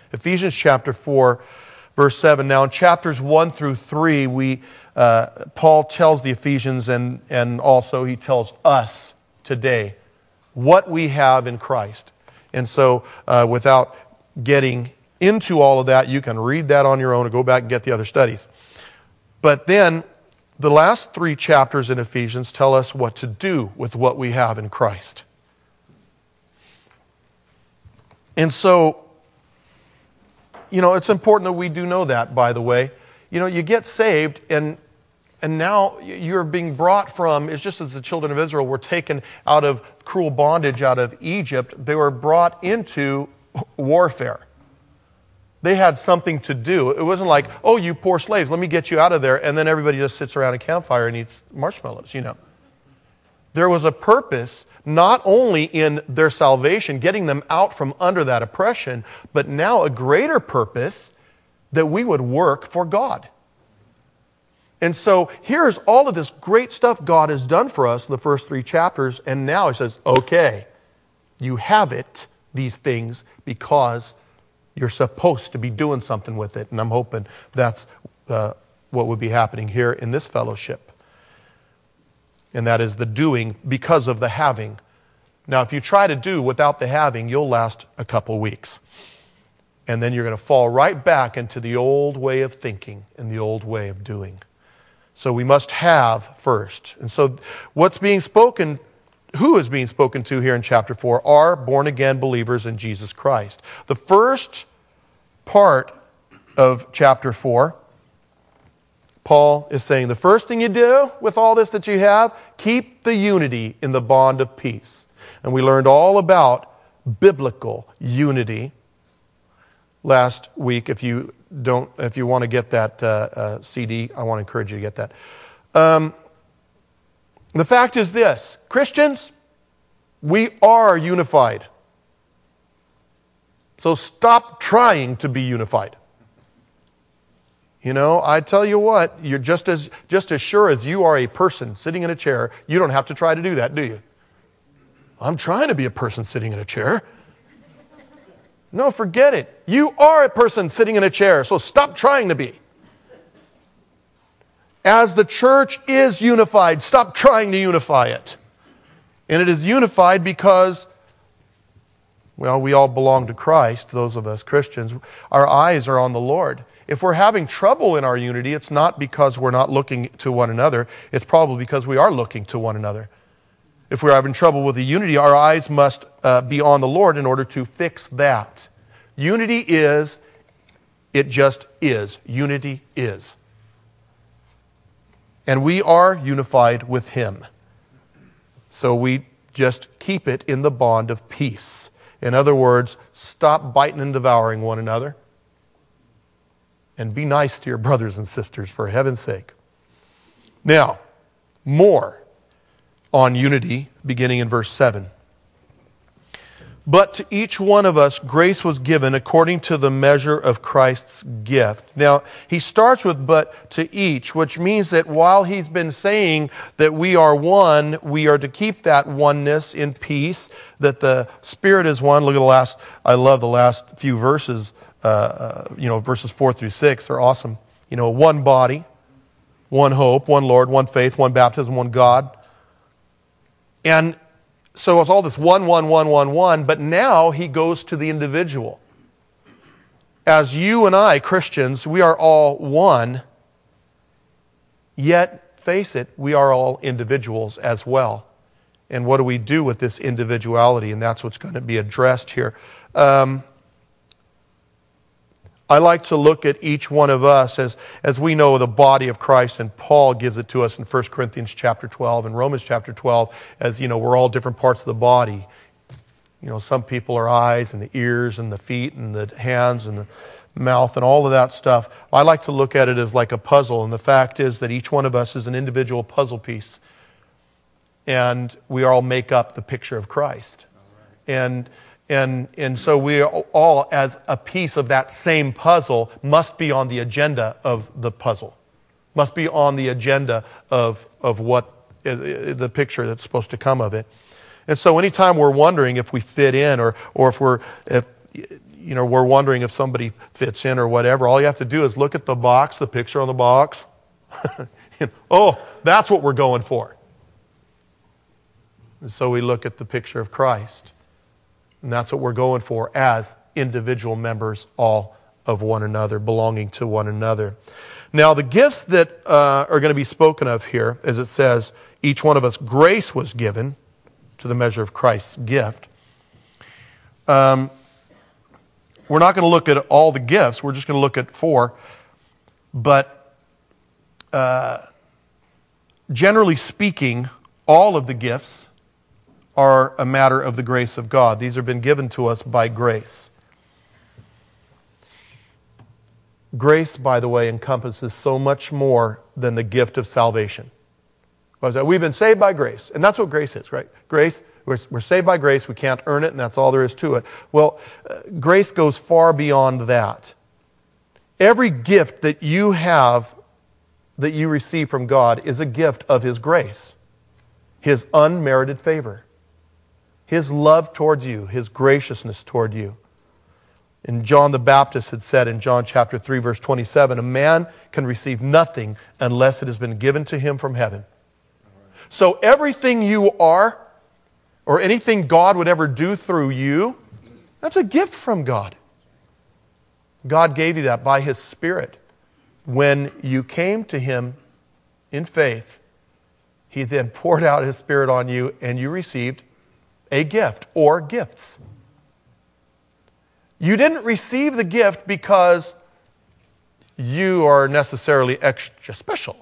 Ephesians chapter 4, verse 7. Now in chapters 1 through 3, Paul tells the Ephesians and also he tells us today what we have in Christ. And so without getting into all of that, you can read that on your own or go back and get the other studies. But then the last 3 chapters in Ephesians tell us what to do with what we have in Christ. And so, it's important that we do know that, by the way. You get saved and now you're being brought from, it's just as the children of Israel were taken out of cruel bondage out of Egypt, they were brought into warfare. They had something to do. It wasn't like, oh, you poor slaves, let me get you out of there, and then everybody just sits around a campfire and eats marshmallows, There was a purpose, not only in their salvation, getting them out from under that oppression, but now a greater purpose that we would work for God. And so here's all of this great stuff God has done for us in the first 3 chapters, and now He says, okay, you have it, these things, because you're supposed to be doing something with it. And I'm hoping that's what would be happening here in this fellowship. And that is the doing because of the having. Now, if you try to do without the having, you'll last a couple weeks. And then you're going to fall right back into the old way of thinking and the old way of doing. So we must have first. And so what's being spoken, who is being spoken to here in chapter 4 are born-again believers in Jesus Christ. The first part of chapter 4, Paul is saying, the first thing you do with all this that you have, keep the unity in the bond of peace. And we learned all about biblical unity last week. If you want to get that CD, I want to encourage you to get that. The fact is this, Christians, we are unified. So stop trying to be unified. I tell you what, you're just as sure as you are a person sitting in a chair, you don't have to try to do that, do you? I'm trying to be a person sitting in a chair. No, forget it. You are a person sitting in a chair, so stop trying to be. As the church is unified, stop trying to unify it. And it is unified because, we all belong to Christ, those of us Christians. Our eyes are on the Lord. If we're having trouble in our unity, it's not because we're not looking to one another. It's probably because we are looking to one another. If we're having trouble with the unity, our eyes must be on the Lord in order to fix that. Unity is, it just is. Unity is. And we are unified with Him. So we just keep it in the bond of peace. In other words, stop biting and devouring one another. And be nice to your brothers and sisters, for heaven's sake. Now, more on unity, beginning in verse 7. But to each one of us grace was given according to the measure of Christ's gift. Now, he starts with but to each, which means that while he's been saying that we are one, we are to keep that oneness in peace, that the Spirit is one. Look at I love the last few verses, verses 4 through 6. They're awesome. One body, one hope, one Lord, one faith, one baptism, one God. And so it's all this one, but now he goes to the individual. As you and I, Christians, we are all one, yet, face it, we are all individuals as well. And what do we do with this individuality? And that's what's going to be addressed here. I like to look at each one of us as we know the body of Christ, and Paul gives it to us in 1 Corinthians chapter 12 and Romans chapter 12, as we're all different parts of the body. Some people are eyes and the ears and the feet and the hands and the mouth and all of that stuff. I like to look at it as like a puzzle, and the fact is that each one of us is an individual puzzle piece. And we all make up the picture of Christ. And so we all, as a piece of that same puzzle, must be on the agenda of the puzzle. Must be on the agenda of what the picture that's supposed to come of it. And so anytime we're wondering if we fit in or if we're wondering if somebody fits in or whatever, all you have to do is look at the box, the picture on the box. Oh, that's what we're going for. And so we look at the picture of Christ. And that's what we're going for as individual members, all of one another, belonging to one another. Now, the gifts that are going to be spoken of here, as it says, each one of us grace was given to the measure of Christ's gift. We're not going to look at all the gifts. We're just going to look at 4. But generally speaking, all of the gifts are a matter of the grace of God. These have been given to us by grace. Grace, by the way, encompasses so much more than the gift of salvation. We've been saved by grace, and that's what grace is, right? Grace, we're saved by grace, we can't earn it, and that's all there is to it. Well, grace goes far beyond that. Every gift that you have, that you receive from God, is a gift of His grace, His unmerited favor, His love toward you, His graciousness toward you. And John the Baptist had said in John chapter 3, verse 27, a man can receive nothing unless it has been given to him from heaven. So everything you are, or anything God would ever do through you, that's a gift from God. God gave you that by His Spirit. When you came to Him in faith, He then poured out His Spirit on you, and you received a gift or gifts. You didn't receive the gift because you are necessarily extra special.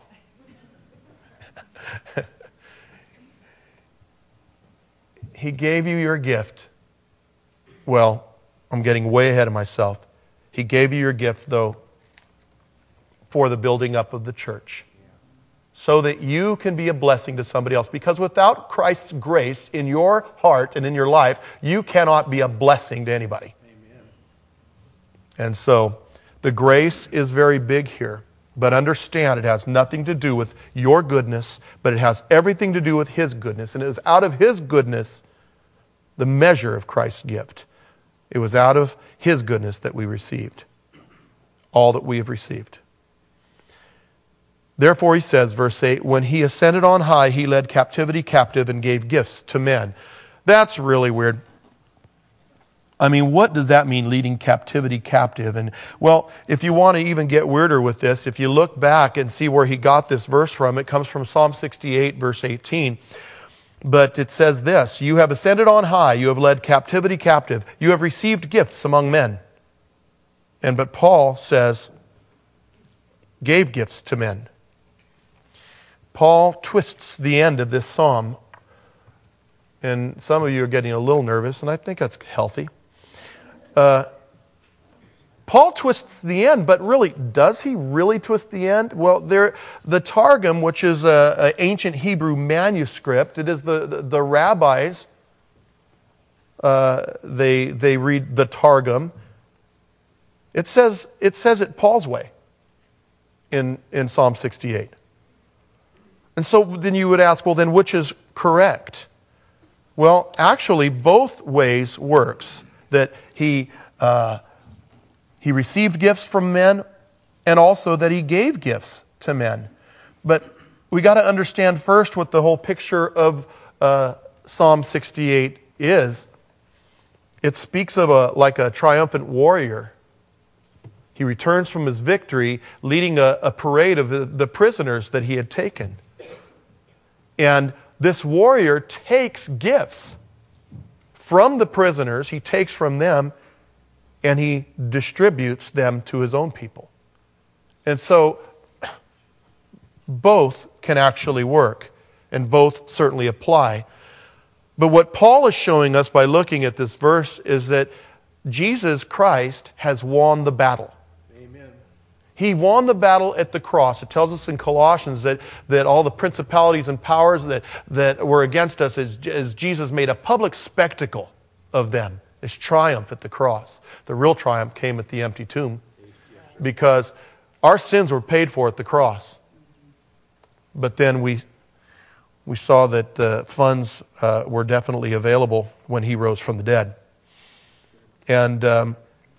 He gave you your gift. Well, I'm getting way ahead of myself. He gave you your gift, though, for the building up of the church, so that you can be a blessing to somebody else. Because without Christ's grace in your heart and in your life, you cannot be a blessing to anybody. Amen. And so, the grace is very big here. But understand, it has nothing to do with your goodness, but it has everything to do with His goodness. And it was out of His goodness, the measure of Christ's gift. It was out of His goodness that we received all that we have received. Therefore, he says, verse 8, when He ascended on high, He led captivity captive and gave gifts to men. That's really weird. I mean, what does that mean, leading captivity captive? And, well, if you want to even get weirder with this, if you look back and see where he got this verse from, it comes from Psalm 68, verse 18. But it says this, you have ascended on high, you have led captivity captive, you have received gifts among men. But Paul says, gave gifts to men. Paul twists the end of this psalm, and some of you are getting a little nervous, and I think that's healthy. Paul twists the end, but really, does he really twist the end? Well, the Targum, which is an ancient Hebrew manuscript, it is the rabbis, they read the Targum. It says it Paul's way in Psalm 68. And so then you would ask, well, then which is correct? Well, actually, both ways works. That he received gifts from men, and also that he gave gifts to men. But we got to understand first what the whole picture of Psalm 68 is. It speaks of like a triumphant warrior. He returns from his victory, leading a parade of the prisoners that he had taken. And this warrior takes gifts from the prisoners, he takes from them, and he distributes them to his own people. And so, both can actually work, and both certainly apply. But what Paul is showing us by looking at this verse is that Jesus Christ has won the battle. Amen. He won the battle at the cross. It tells us in Colossians that all the principalities and powers that were against us, as Jesus made a public spectacle of them. His triumph at the cross. The real triumph came at the empty tomb, because our sins were paid for at the cross. But then we saw that the funds were definitely available when He rose from the dead. And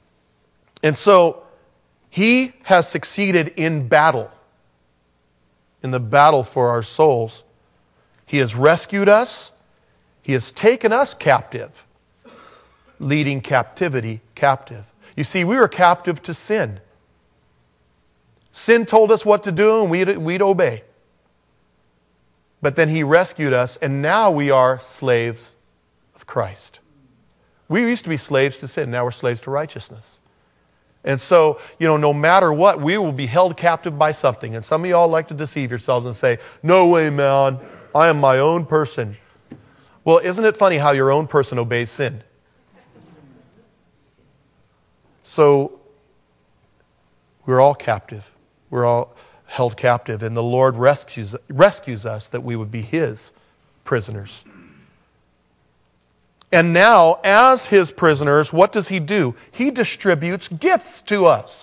And so he has succeeded in battle, in the battle for our souls. He has rescued us. He has taken us captive, leading captivity captive. You see, we were captive to sin. Sin told us what to do and we'd obey. But then he rescued us, and now we are slaves of Christ. We used to be slaves to sin. Now we're slaves to righteousness. And so, no matter what, we will be held captive by something. And some of y'all like to deceive yourselves and say, no way, man, I am my own person. Well, isn't it funny how your own person obeys sin? So, we're all captive. We're all held captive. And the Lord rescues us that we would be His prisoners. And now, as His prisoners, what does He do? He distributes gifts to us.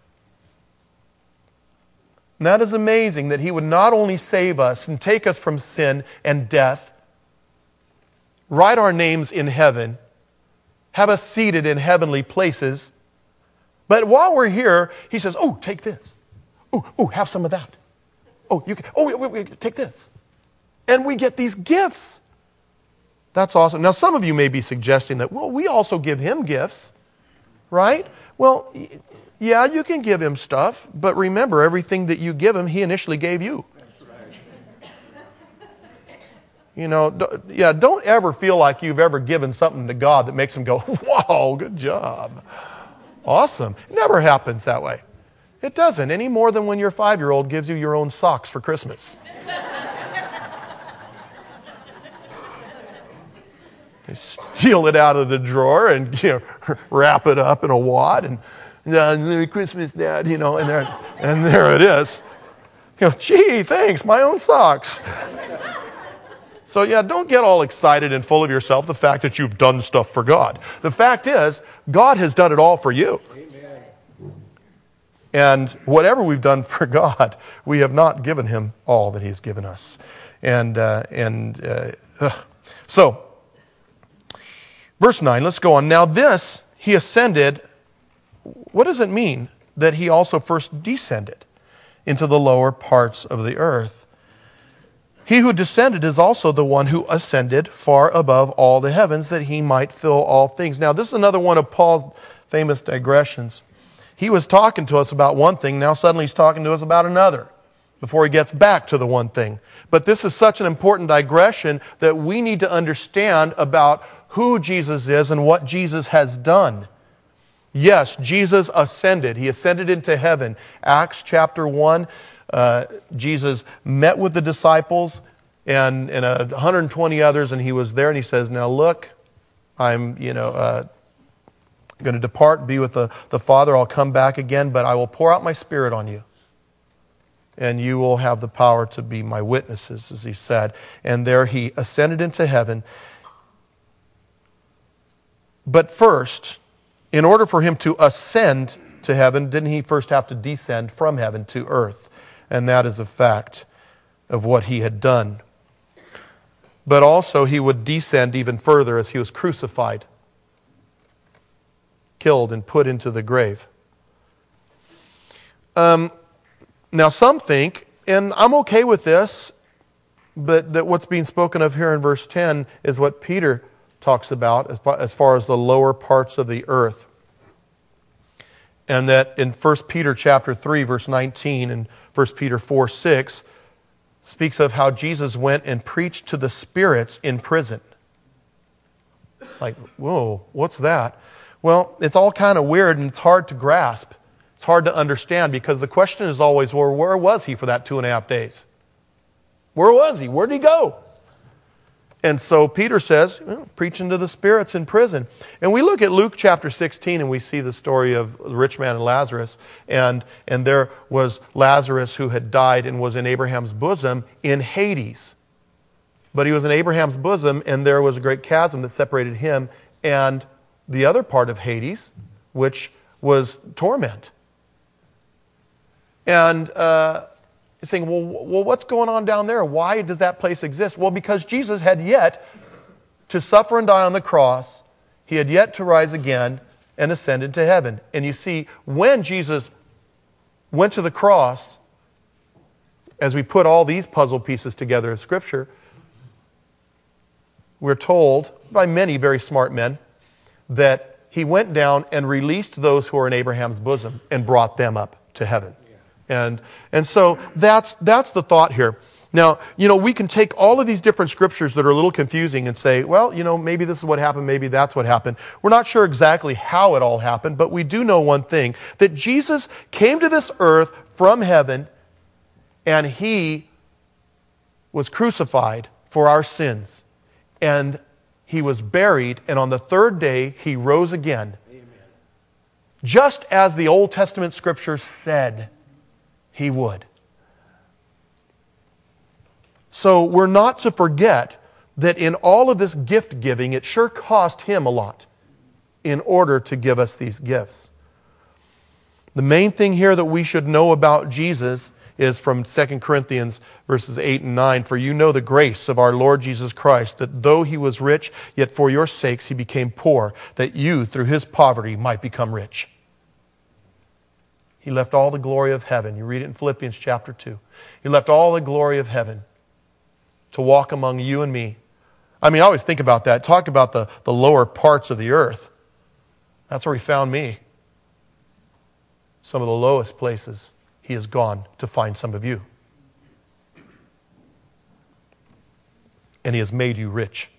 And that is amazing, that He would not only save us and take us from sin and death, write our names in heaven, have us seated in heavenly places, but while we're here, He says, oh, take this. Oh, have some of that. Oh, you can. Oh, wait, take this. And we get these gifts. That's awesome. Now, some of you may be suggesting that, well, we also give Him gifts, right? Well, yeah, you can give Him stuff, but remember, everything that you give Him, He initially gave you. That's right. Don't ever feel like you've ever given something to God that makes Him go, wow, good job. Awesome. It never happens that way. It doesn't, any more than when your 5-year-old gives you your own socks for Christmas. They steal it out of the drawer and wrap it up in a wad and Merry Christmas, Dad, and there it is. Gee, thanks, my own socks. So don't get all excited and full of yourself, the fact that you've done stuff for God. The fact is, God has done it all for you. Amen. And whatever we've done for God, we have not given Him all that He's given us. So, verse 9, let's go on. Now this, He ascended. What does it mean that He also first descended into the lower parts of the earth? He who descended is also the one who ascended far above all the heavens, that He might fill all things. Now this is another one of Paul's famous digressions. He was talking to us about one thing, now suddenly he's talking to us about another, before he gets back to the one thing. But this is such an important digression that we need to understand about who Jesus is and what Jesus has done. Yes, Jesus ascended. He ascended into heaven. Acts chapter 1, Jesus met with the disciples and 120 others, and He was there, and He says, now look, I'm going to depart, be with the Father. I'll come back again, but I will pour out my Spirit on you. And you will have the power to be my witnesses, as He said. And there He ascended into heaven. But first, in order for Him to ascend to heaven, didn't He first have to descend from heaven to earth? And that is a fact of what He had done. But also He would descend even further as He was crucified, killed, and put into the grave. Now some think, and I'm okay with this, but that what's being spoken of here in verse 10 is what Peter talks about as far as the lower parts of the earth. And that in 1 Peter chapter 3, verse 19, and 1 Peter 4, 6, speaks of how Jesus went and preached to the spirits in prison. Like, whoa, what's that? Well, it's all kind of weird and it's hard to grasp. It's hard to understand because the question is always, well, where was He for that 2.5 days? Where was He? Where did He go? And so Peter says, preaching to the spirits in prison. And we look at Luke chapter 16 and we see the story of the rich man and Lazarus. And there was Lazarus who had died and was in Abraham's bosom in Hades. But he was in Abraham's bosom and there was a great chasm that separated him and the other part of Hades, which was torment. And you're saying, well, what's going on down there? Why does that place exist? Well, because Jesus had yet to suffer and die on the cross. He had yet to rise again. and ascended to heaven. And you see, when Jesus went to the cross, as we put all these puzzle pieces together of Scripture, we're told by many very smart men that he went down and released those who are in Abraham's bosom and brought them up to heaven. And so that's the thought here. Now, we can take all of these different scriptures that are a little confusing and say, well, maybe this is what happened, maybe that's what happened. We're not sure exactly how it all happened, but we do know one thing, that Jesus came to this earth from heaven, and he was crucified for our sins. And he was buried, and on the third day, he rose again. Amen. Just as the Old Testament scriptures said he would. So we're not to forget that in all of this gift giving, it sure cost him a lot in order to give us these gifts. The main thing here that we should know about Jesus is from 2 Corinthians verses 8 and 9. For you know the grace of our Lord Jesus Christ, that though he was rich, yet for your sakes he became poor, that you through his poverty might become rich. He left all the glory of heaven. You read it in Philippians chapter 2. He left all the glory of heaven to walk among you and me. I mean, I always think about that. Talk about the lower parts of the earth. That's where he found me. Some of the lowest places he has gone to find some of you. And he has made you rich.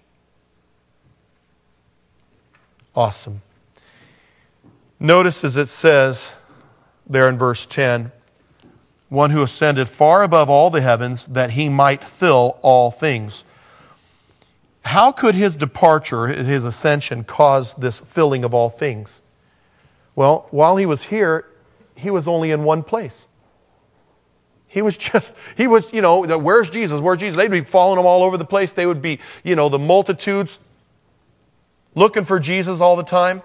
Awesome. Notice as it says there in verse 10, one who ascended far above all the heavens that he might fill all things. How could his departure, his ascension, cause this filling of all things? Well, while he was here, he was only in one place. Where's Jesus? Where's Jesus? They'd be following him all over the place. They would be, the multitudes looking for Jesus all the time.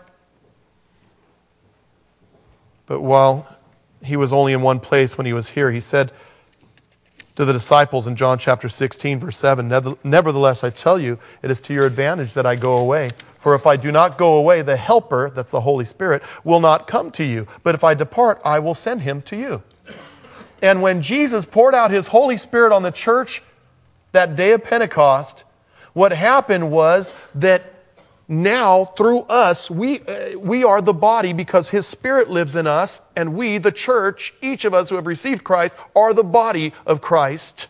But while he was only in one place when he was here, he said to the disciples in John chapter 16, verse 7, nevertheless, I tell you, it is to your advantage that I go away. For if I do not go away, the Helper, that's the Holy Spirit, will not come to you. But if I depart, I will send him to you. And when Jesus poured out his Holy Spirit on the church that day of Pentecost, what happened was that now through us, we are the body because his Spirit lives in us, and we, the church, each of us who have received Christ, are the body of Christ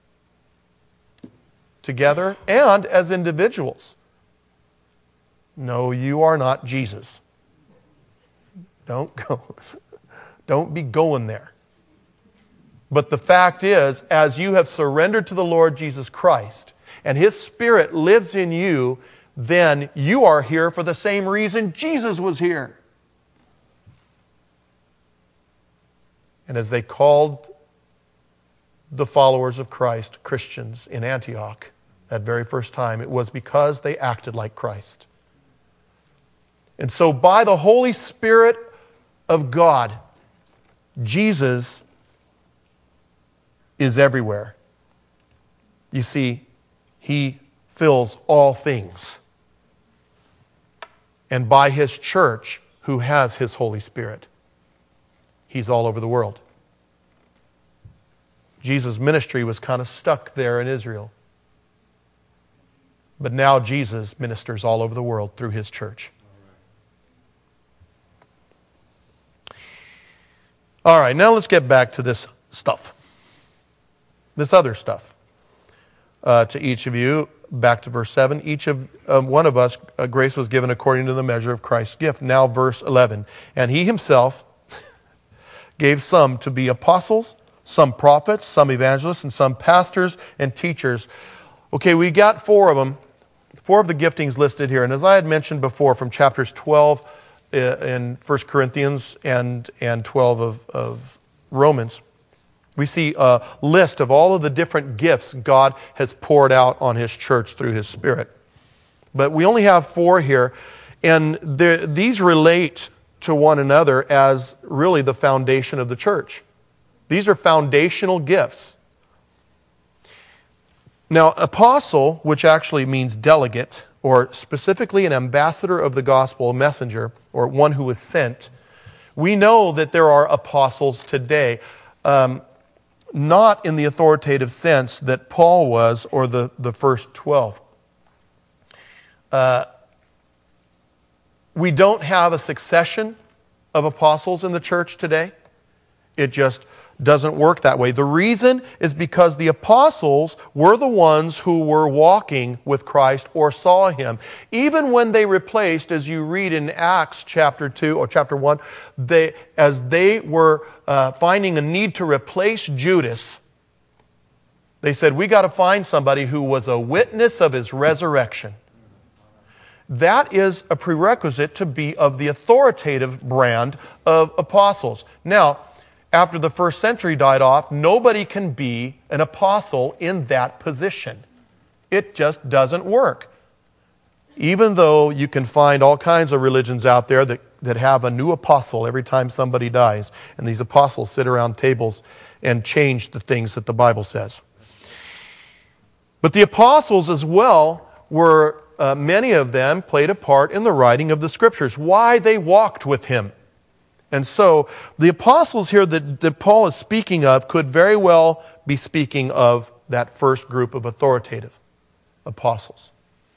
together and as individuals. No, you are not Jesus. Don't go. Don't be going there. But the fact is, as you have surrendered to the Lord Jesus Christ, and his Spirit lives in you, then you are here for the same reason Jesus was here. And as they called the followers of Christ Christians in Antioch that very first time, it was because they acted like Christ. And so by the Holy Spirit of God, Jesus is everywhere. You see, he fills all things. And by his church, who has his Holy Spirit, he's all over the world. Jesus' ministry was kind of stuck there in Israel. But now Jesus ministers all over the world through his church. All right, now let's get back to this stuff. This other stuff. To each of you, back to verse 7, each of one of us, grace was given according to the measure of Christ's gift. Now verse 11, and he himself gave some to be apostles, some prophets, some evangelists, and some pastors and teachers. Okay, we got four of them, four of the giftings listed here. And as I had mentioned before, from chapters 12 in 1 Corinthians and 12 of Romans, we see a list of all of the different gifts God has poured out on his church through his Spirit. But we only have four here, and these relate to one another as really the foundation of the church. These are foundational gifts. Now, apostle, which actually means delegate, or specifically an ambassador of the gospel, a messenger, or one who was sent. We know that there are apostles today, not in the authoritative sense that Paul was or the first 12. We don't have a succession of apostles in the church today. It just doesn't work that way. The reason is because the apostles were the ones who were walking with Christ or saw Him. Even when they replaced, as you read in Acts chapter 2 or chapter 1, as they were finding a need to replace Judas, they said, we got to find somebody who was a witness of His resurrection. That is a prerequisite to be of the authoritative brand of apostles. Now, after the first century died off, nobody can be an apostle in that position. It just doesn't work. Even though you can find all kinds of religions out there that have a new apostle every time somebody dies, and these apostles sit around tables and change the things that the Bible says. But the apostles as well were, many of them played a part in the writing of the Scriptures, why they walked with Him. And so the apostles here that Paul is speaking of could very well be speaking of that first group of authoritative apostles.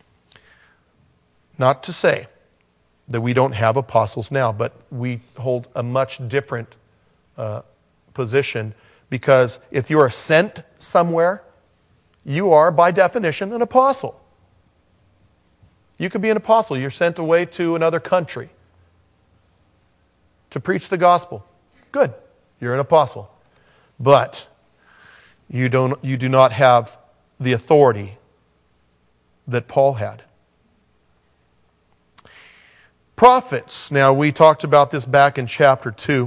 Not to say that we don't have apostles now, but we hold a much different position, because if you are sent somewhere, you are by definition an apostle. You could be an apostle. You're sent away to another country to preach the gospel. Good. You're an apostle. But you do not have the authority that Paul had. Prophets. Now, we talked about this back in chapter 2,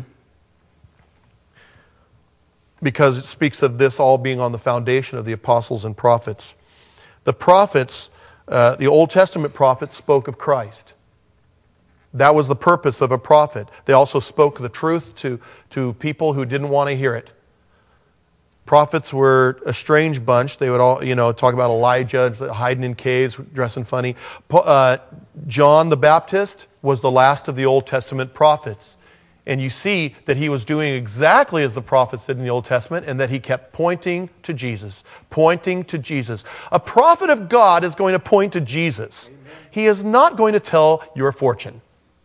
because it speaks of this all being on the foundation of the apostles and prophets. The prophets, the Old Testament prophets, spoke of Christ. That was the purpose of a prophet. They also spoke the truth to people who didn't want to hear it. Prophets were a strange bunch. They would all, talk about Elijah hiding in caves, dressing funny. John the Baptist was the last of the Old Testament prophets. And you see that he was doing exactly as the prophets did in the Old Testament, and that he kept pointing to Jesus. Pointing to Jesus. A prophet of God is going to point to Jesus. He is not going to tell your fortune.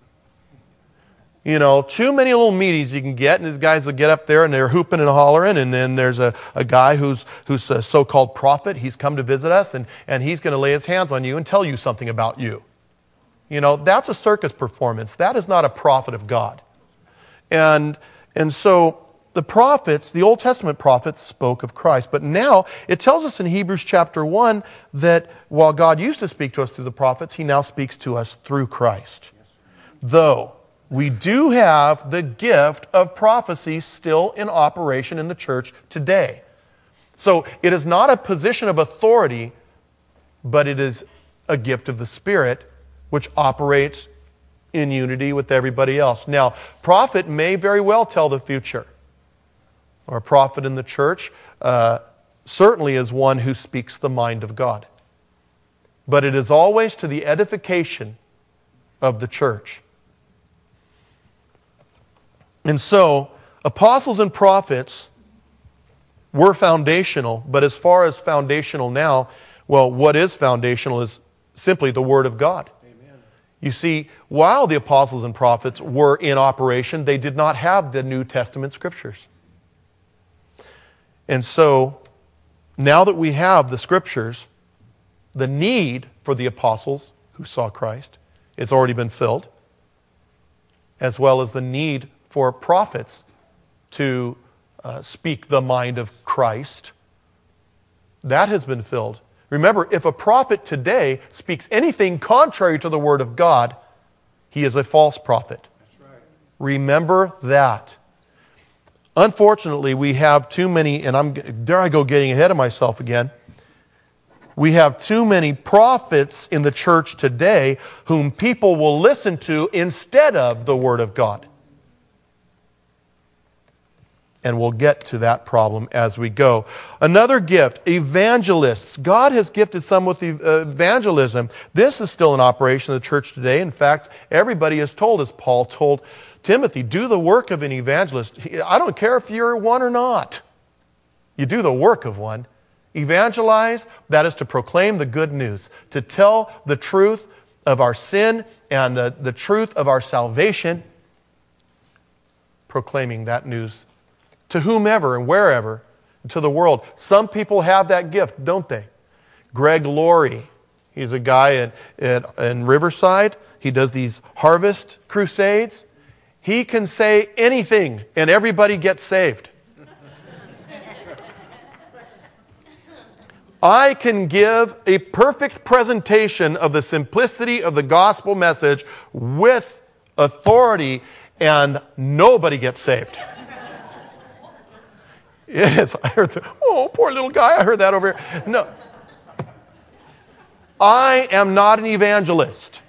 Too many little meetings you can get, and these guys will get up there and they're hooping and hollering, and then there's a guy who's a so-called prophet. He's come to visit us, and he's going to lay his hands on you and tell you something about you. That's a circus performance. That is not a prophet of God. And so the prophets, the Old Testament prophets, spoke of Christ. But now it tells us in Hebrews chapter 1 that while God used to speak to us through the prophets, He now speaks to us through Christ. Though we do have the gift of prophecy still in operation in the church today. So it is not a position of authority, but it is a gift of the Spirit which operates in unity with everybody else. Now, prophet may very well tell the future. Or a prophet in the church certainly is one who speaks the mind of God. But it is always to the edification of the church. And so, apostles and prophets were foundational, but as far as foundational now, well, what is foundational is simply the Word of God. Amen. You see, while the apostles and prophets were in operation, they did not have the New Testament Scriptures. And so, now that we have the Scriptures, the need for the apostles who saw Christ, it's already been filled, as well as the need for prophets to speak the mind of Christ. That has been filled. Remember, if a prophet today speaks anything contrary to the Word of God, he is a false prophet. That's right. Remember that. Unfortunately, we have too many, and there I go getting ahead of myself again. We have too many prophets in the church today whom people will listen to instead of the Word of God. And we'll get to that problem as we go. Another gift, evangelists. God has gifted some with evangelism. This is still in operation in the church today. In fact, everybody is told, as Paul told Timothy, do the work of an evangelist. I don't care if you're one or not. You do the work of one. Evangelize, that is to proclaim the good news, to tell the truth of our sin and the truth of our salvation, proclaiming that news to whomever and wherever, to the world. Some people have that gift, don't they? Greg Laurie, he's a guy in Riverside. He does these harvest crusades. He can say anything and everybody gets saved. I can give a perfect presentation of the simplicity of the gospel message with authority and nobody gets saved. Yes, I heard poor little guy, I heard that over here. No. I am not an evangelist,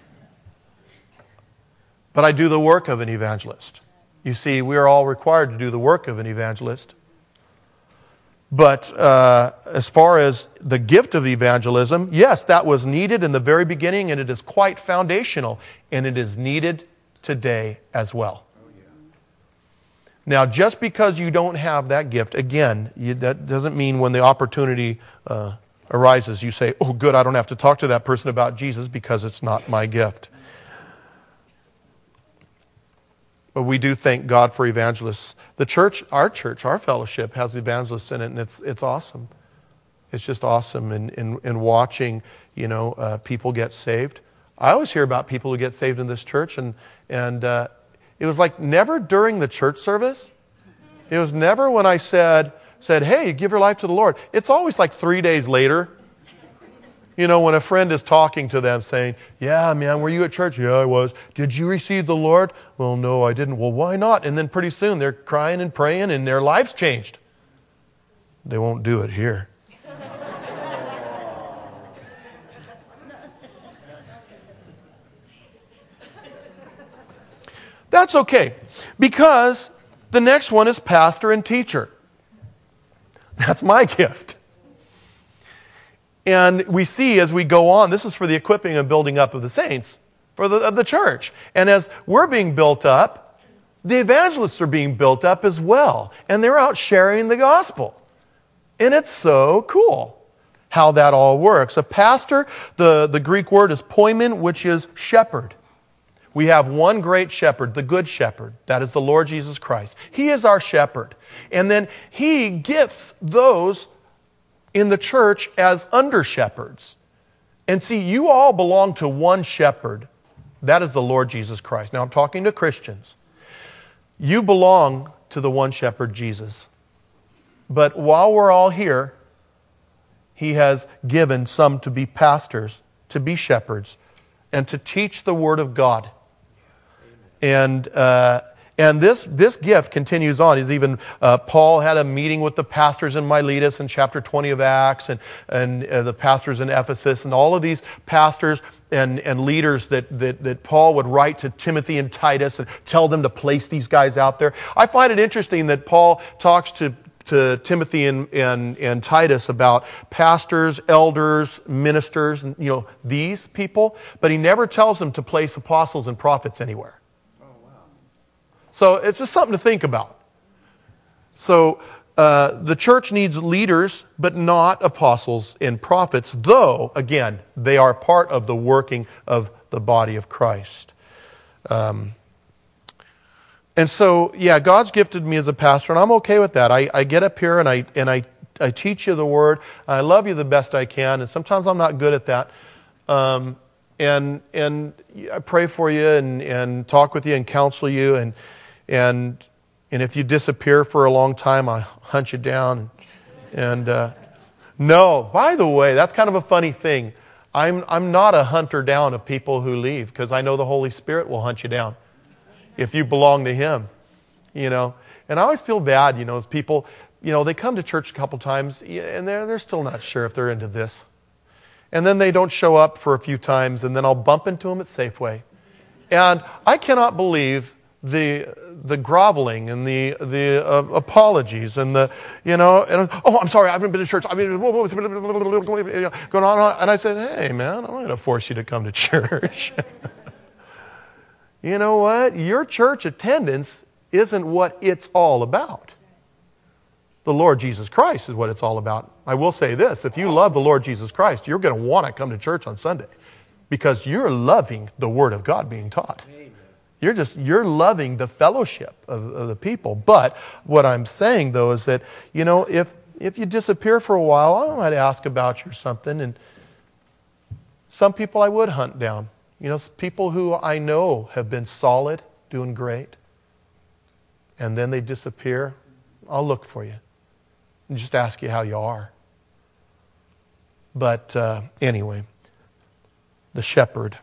but I do the work of an evangelist. You see, we are all required to do the work of an evangelist. But as far as the gift of evangelism, yes, that was needed in the very beginning, and it is quite foundational, and it is needed today as well. Now, just because you don't have that gift, again, that doesn't mean when the opportunity arises, you say, oh, good, I don't have to talk to that person about Jesus because it's not my gift. But we do thank God for evangelists. The church, our fellowship has evangelists in it, and it's awesome. It's just awesome in watching, people get saved. I always hear about people who get saved in this church, and it was like never during the church service. It was never when I said, hey, give your life to the Lord. It's always like 3 days later. When a friend is talking to them saying, yeah, man, were you at church? Yeah, I was. Did you receive the Lord? Well, no, I didn't. Well, why not? And then pretty soon they're crying and praying and their lives changed. They won't do it here. That's okay, because the next one is pastor and teacher. That's my gift. And we see as we go on, this is for the equipping and building up of the saints, of the church. And as we're being built up, the evangelists are being built up as well. And they're out sharing the gospel. And it's so cool how that all works. A pastor, the Greek word is poimen, which is shepherd. We have one great shepherd, the good shepherd. That is the Lord Jesus Christ. He is our shepherd. And then He gifts those in the church as under-shepherds. And see, you all belong to one shepherd. That is the Lord Jesus Christ. Now I'm talking to Christians. You belong to the one shepherd, Jesus. But while we're all here, He has given some to be pastors, to be shepherds, and to teach the Word of God. And this gift continues on. He's even Paul had a meeting with the pastors in Miletus in chapter 20 of Acts, and the pastors in Ephesus, and all of these pastors and leaders that Paul would write to Timothy and Titus and tell them to place these guys out there. I find it interesting that Paul talks to Timothy and Titus about pastors, elders, ministers, and, these people, but he never tells them to place apostles and prophets anywhere. So it's just something to think about. So the church needs leaders, but not apostles and prophets, though, again, they are part of the working of the body of Christ. And so, God's gifted me as a pastor, and I'm okay with that. I get up here and I teach you the Word. I love you the best I can, and sometimes I'm not good at that. And I pray for you and talk with you and counsel you, and if you disappear for a long time, I hunt you down. No, by the way, that's kind of a funny thing. I'm not a hunter down of people who leave, because I know the Holy Spirit will hunt you down if you belong to Him, And I always feel bad, as people, they come to church a couple times and they're still not sure if they're into this. And then they don't show up for a few times, and then I'll bump into them at Safeway. And I cannot believe the groveling and the apologies and the, and, oh, I'm sorry, I haven't been to church. I mean, going on. And I said, hey, man, I'm not going to force you to come to church. You know what? Your church attendance isn't what it's all about. The Lord Jesus Christ is what it's all about. I will say this, if you love the Lord Jesus Christ, you're going to want to come to church on Sunday because you're loving the Word of God being taught. You're loving the fellowship of the people. But what I'm saying, though, is that, if you disappear for a while, I might ask about you or something. And some people I would hunt down. People who I know have been solid, doing great. And then they disappear. I'll look for you and just ask you how you are. But anyway, the shepherd,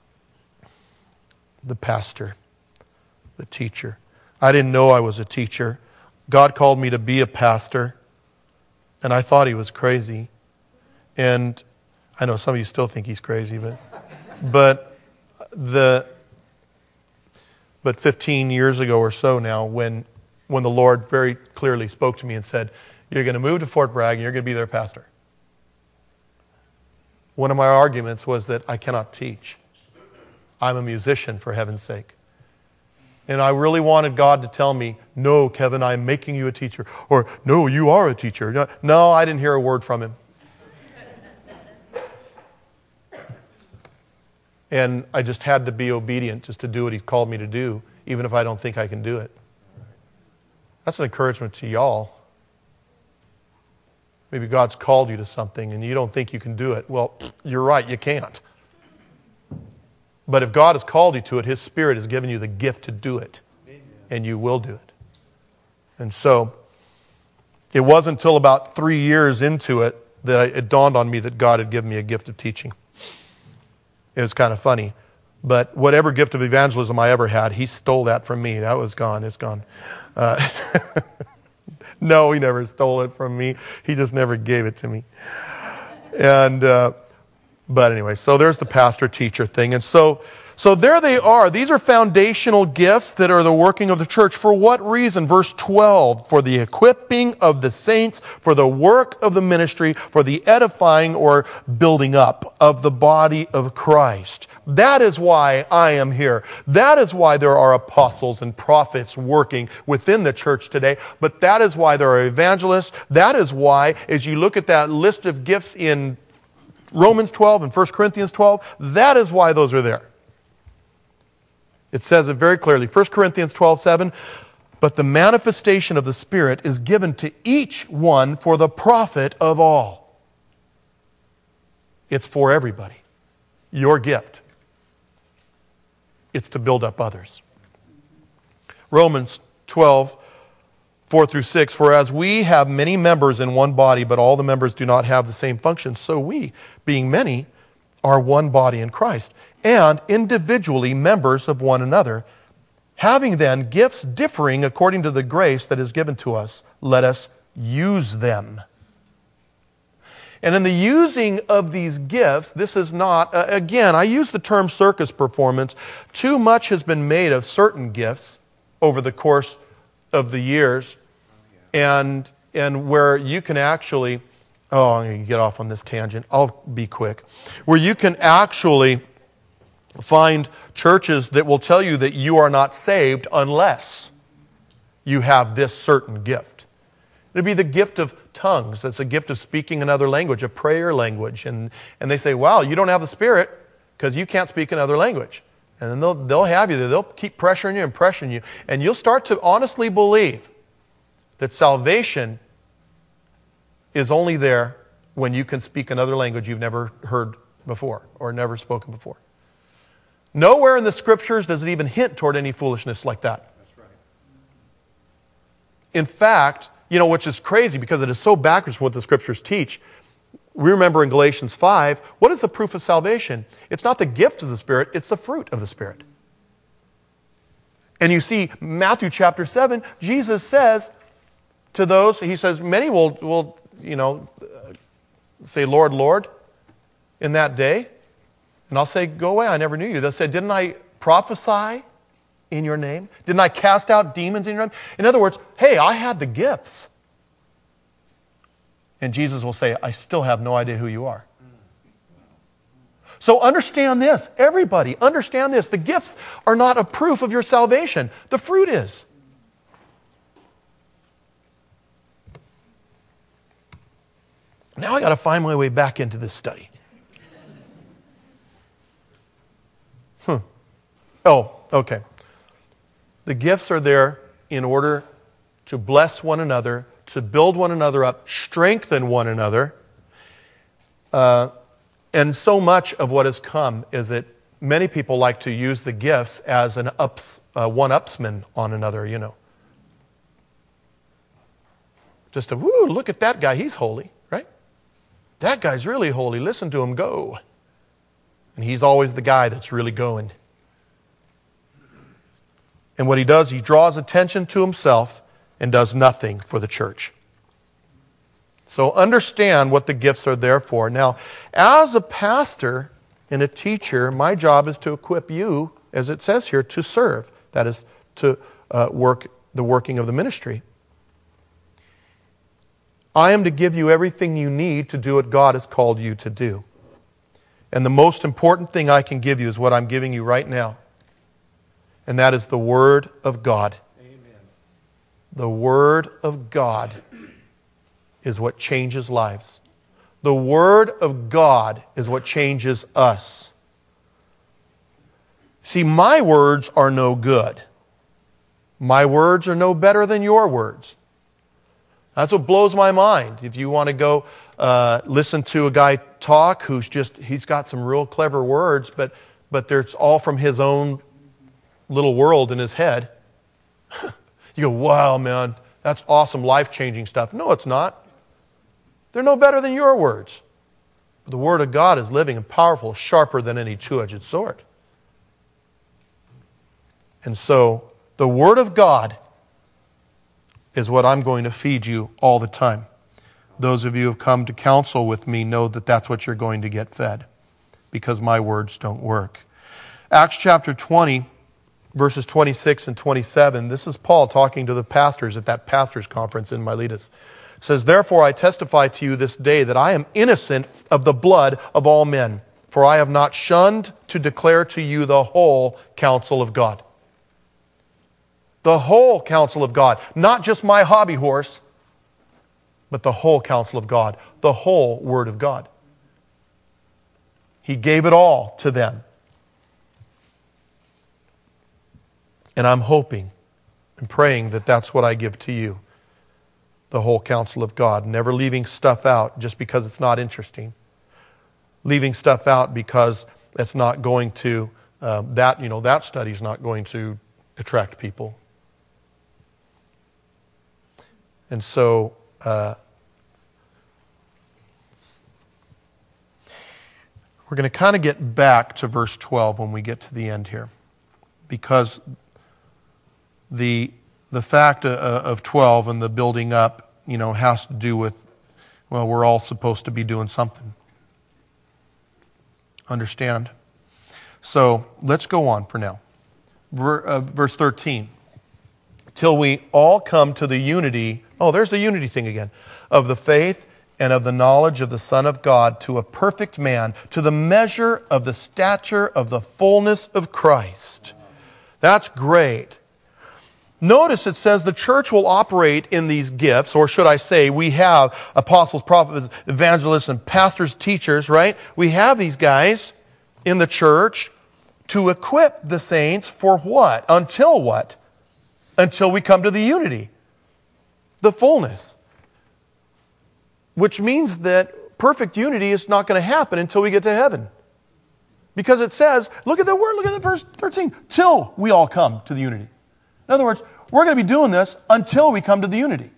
the pastor, the teacher. I didn't know I was a teacher. God called me to be a pastor, and I thought he was crazy. And I know some of you still think he's crazy, but 15 years ago or so now, when the Lord very clearly spoke to me and said, you're going to move to Fort Bragg and you're going to be their pastor. One of my arguments was that I cannot teach. I'm a musician, for heaven's sake. And I really wanted God to tell me, no, Kevin, I'm making you a teacher. Or, no, you are a teacher. No, I didn't hear a word from him. And I just had to be obedient just to do what he called me to do, even if I don't think I can do it. That's an encouragement to y'all. Maybe God's called you to something and you don't think you can do it. Well, you're right, you can't. But if God has called you to it, His Spirit has given you the gift to do it. And you will do it. And so, it wasn't until about 3 years into it that it dawned on me that God had given me a gift of teaching. It was kind of funny. But whatever gift of evangelism I ever had, He stole that from me. That was gone. It's gone. No, He never stole it from me. He just never gave it to me. And but anyway, so there's the pastor-teacher thing. And so there they are. These are foundational gifts that are the working of the church. For what reason? Verse 12, for the equipping of the saints, for the work of the ministry, for the edifying or building up of the body of Christ. That is why I am here. That is why there are apostles and prophets working within the church today. But that is why there are evangelists. That is why, as you look at that list of gifts in Romans 12 and 1 Corinthians 12, that is why those are there. It says it very clearly. 1 Corinthians 12:7, but the manifestation of the Spirit is given to each one for the profit of all. It's for everybody. Your gift. It's to build up others. Romans 12:4-6, for as we have many members in one body, but all the members do not have the same function, so we, being many, are one body in Christ, and individually members of one another. Having then gifts differing according to the grace that is given to us, let us use them. And in the using of these gifts, this is not, again, I use the term circus performance. Too much has been made of certain gifts over the course of the years, and where you can actually, I'm going to get off on this tangent. I'll be quick. Where you can actually find churches that will tell you that you are not saved unless you have this certain gift. It'd be the gift of tongues. That's a gift of speaking another language, a prayer language. And they say, wow, you don't have the Spirit because you can't speak another language. And then they'll have you there. They'll keep pressuring you and pressuring you. And you'll start to honestly believe that salvation is only there when you can speak another language you've never heard before or never spoken before. Nowhere in the Scriptures does it even hint toward any foolishness like that. That's right. In fact, which is crazy because it is so backwards from what the Scriptures teach. We remember in Galatians 5, what is the proof of salvation? It's not the gift of the Spirit, it's the fruit of the Spirit. And you see, Matthew chapter 7, Jesus says to those, He says, many will say, Lord, Lord, in that day. And I'll say, go away, I never knew you. They'll say, didn't I prophesy in your name? Didn't I cast out demons in your name? In other words, hey, I had the gifts. And Jesus will say, I still have no idea who you are. So understand this. Everybody, understand this. The gifts are not a proof of your salvation. The fruit is. Now I got to find my way back into this study. Oh, okay. The gifts are there in order to bless one another, to build one another up, strengthen one another. And so much of what has come is that many people like to use the gifts as an one-upsman on another, you know. Just woo, look at that guy, he's holy, right? That guy's really holy, listen to him go. And he's always the guy that's really going. And what he does, he draws attention to himself and does nothing for the church. So understand what the gifts are there for. Now, as a pastor and a teacher, my job is to equip you, as it says here, to serve. That is, to work the working of the ministry. I am to give you everything you need to do what God has called you to do. And the most important thing I can give you is what I'm giving you right now. And that is the Word of God. Amen. The Word of God is what changes lives. The Word of God is what changes us. See, my words are no good. My words are no better than your words. That's what blows my mind. If you want to go listen to a guy talk he's got some real clever words, but it's all from his own little world in his head. You go, wow, man, that's awesome, life-changing stuff. No, it's not. They're no better than your words. The Word of God is living and powerful, sharper than any two-edged sword. And so, the Word of God is what I'm going to feed you all the time. Those of you who have come to counsel with me know that that's what you're going to get fed, because my words don't work. Acts chapter 20, verses 26 and 27, this is Paul talking to the pastors at that pastors' conference in Miletus. It says, therefore I testify to you this day that I am innocent of the blood of all men, for I have not shunned to declare to you the whole counsel of God. The whole counsel of God, not just my hobby horse, but the whole counsel of God, the whole Word of God. He gave it all to them. And I'm hoping and praying that that's what I give to you. The whole counsel of God. Never leaving stuff out just because it's not interesting. Leaving stuff out because it's not going to, that study's not going to attract people. And so, we're going to kind of get back to verse 12 when we get to the end here. Because the fact of 12 and the building up, has to do with, well, we're all supposed to be doing something. Understand? So let's go on for now. Verse 13. Till we all come to the unity, there's the unity thing again, of the faith and of the knowledge of the Son of God, to a perfect man, to the measure of the stature of the fullness of Christ. That's great. Notice it says the church will operate in these gifts, or should I say, we have apostles, prophets, evangelists, and pastors, teachers, right? We have these guys in the church to equip the saints for what? Until what? Until we come to the unity, the fullness. Which means that perfect unity is not going to happen until we get to heaven. Because it says, look at the word, look at the verse 13, till we all come to the unity. In other words, we're going to be doing this until we come to the unity.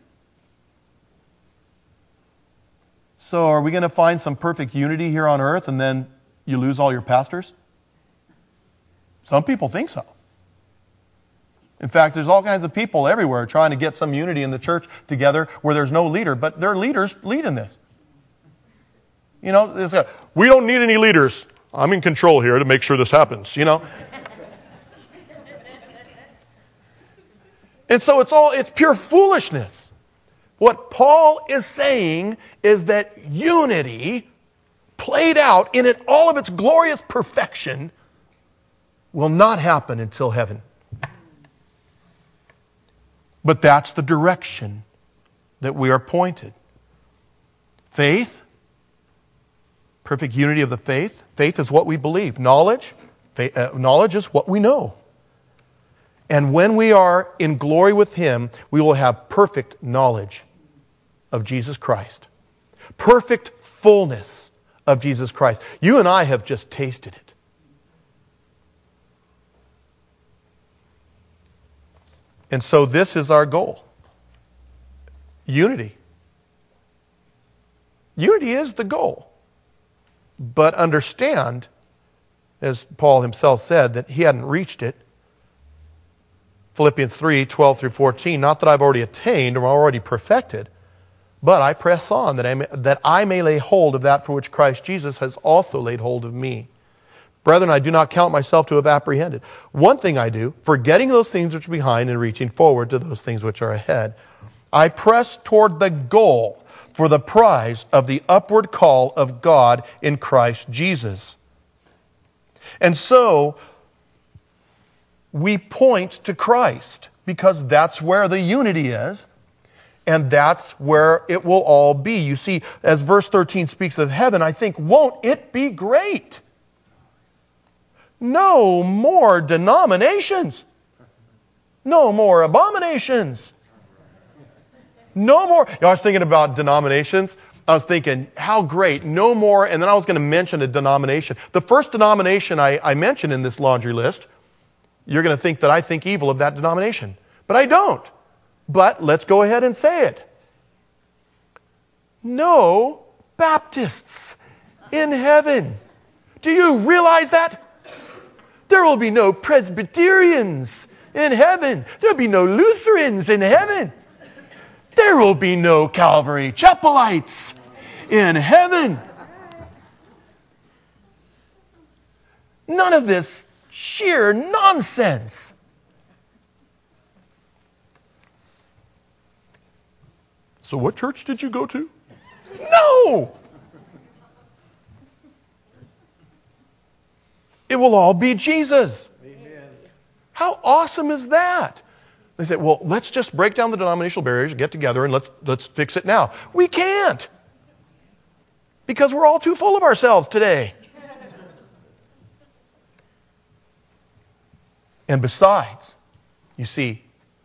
So are we going to find some perfect unity here on earth and then you lose all your pastors? Some people think so. In fact, there's all kinds of people everywhere trying to get some unity in the church together where there's no leader, but their leaders lead in this. We don't need any leaders. I'm in control here to make sure this happens, And so it's pure foolishness. What Paul is saying is that unity played out in all of its glorious perfection will not happen until heaven. But that's the direction that we are pointed. Faith, perfect unity of the faith. Faith is what we believe. Knowledge is what we know. And when we are in glory with Him, we will have perfect knowledge of Jesus Christ. Perfect fullness of Jesus Christ. You and I have just tasted it. And so this is our goal. Unity. Unity is the goal. But understand, as Paul himself said, that he hadn't reached it. Philippians 3, 12 through 14, not that I've already attained or already perfected, but I press on that I may lay hold of that for which Christ Jesus has also laid hold of me. Brethren, I do not count myself to have apprehended. One thing I do, forgetting those things which are behind and reaching forward to those things which are ahead, I press toward the goal for the prize of the upward call of God in Christ Jesus. And so, we point to Christ because that's where the unity is. And that's where it will all be. You see, as verse 13 speaks of heaven, I think, won't it be great? No more denominations. No more abominations. No more. I was thinking about denominations. I was thinking, how great. No more. And then I was going to mention a denomination. The first denomination I mentioned in this laundry list, you're going to think that I think evil of that denomination. But I don't. But let's go ahead and say it. No Baptists in heaven. Do you realize that? There will be no Presbyterians in heaven. There will be no Lutherans in heaven. There will be no Calvary Chapelites in heaven. None of this sheer nonsense. So what church did you go to? No! It will all be Jesus. Amen. How awesome is that? They say, well, let's just break down the denominational barriers, get together, and let's fix it now. We can't. Because we're all too full of ourselves today. And besides, you see,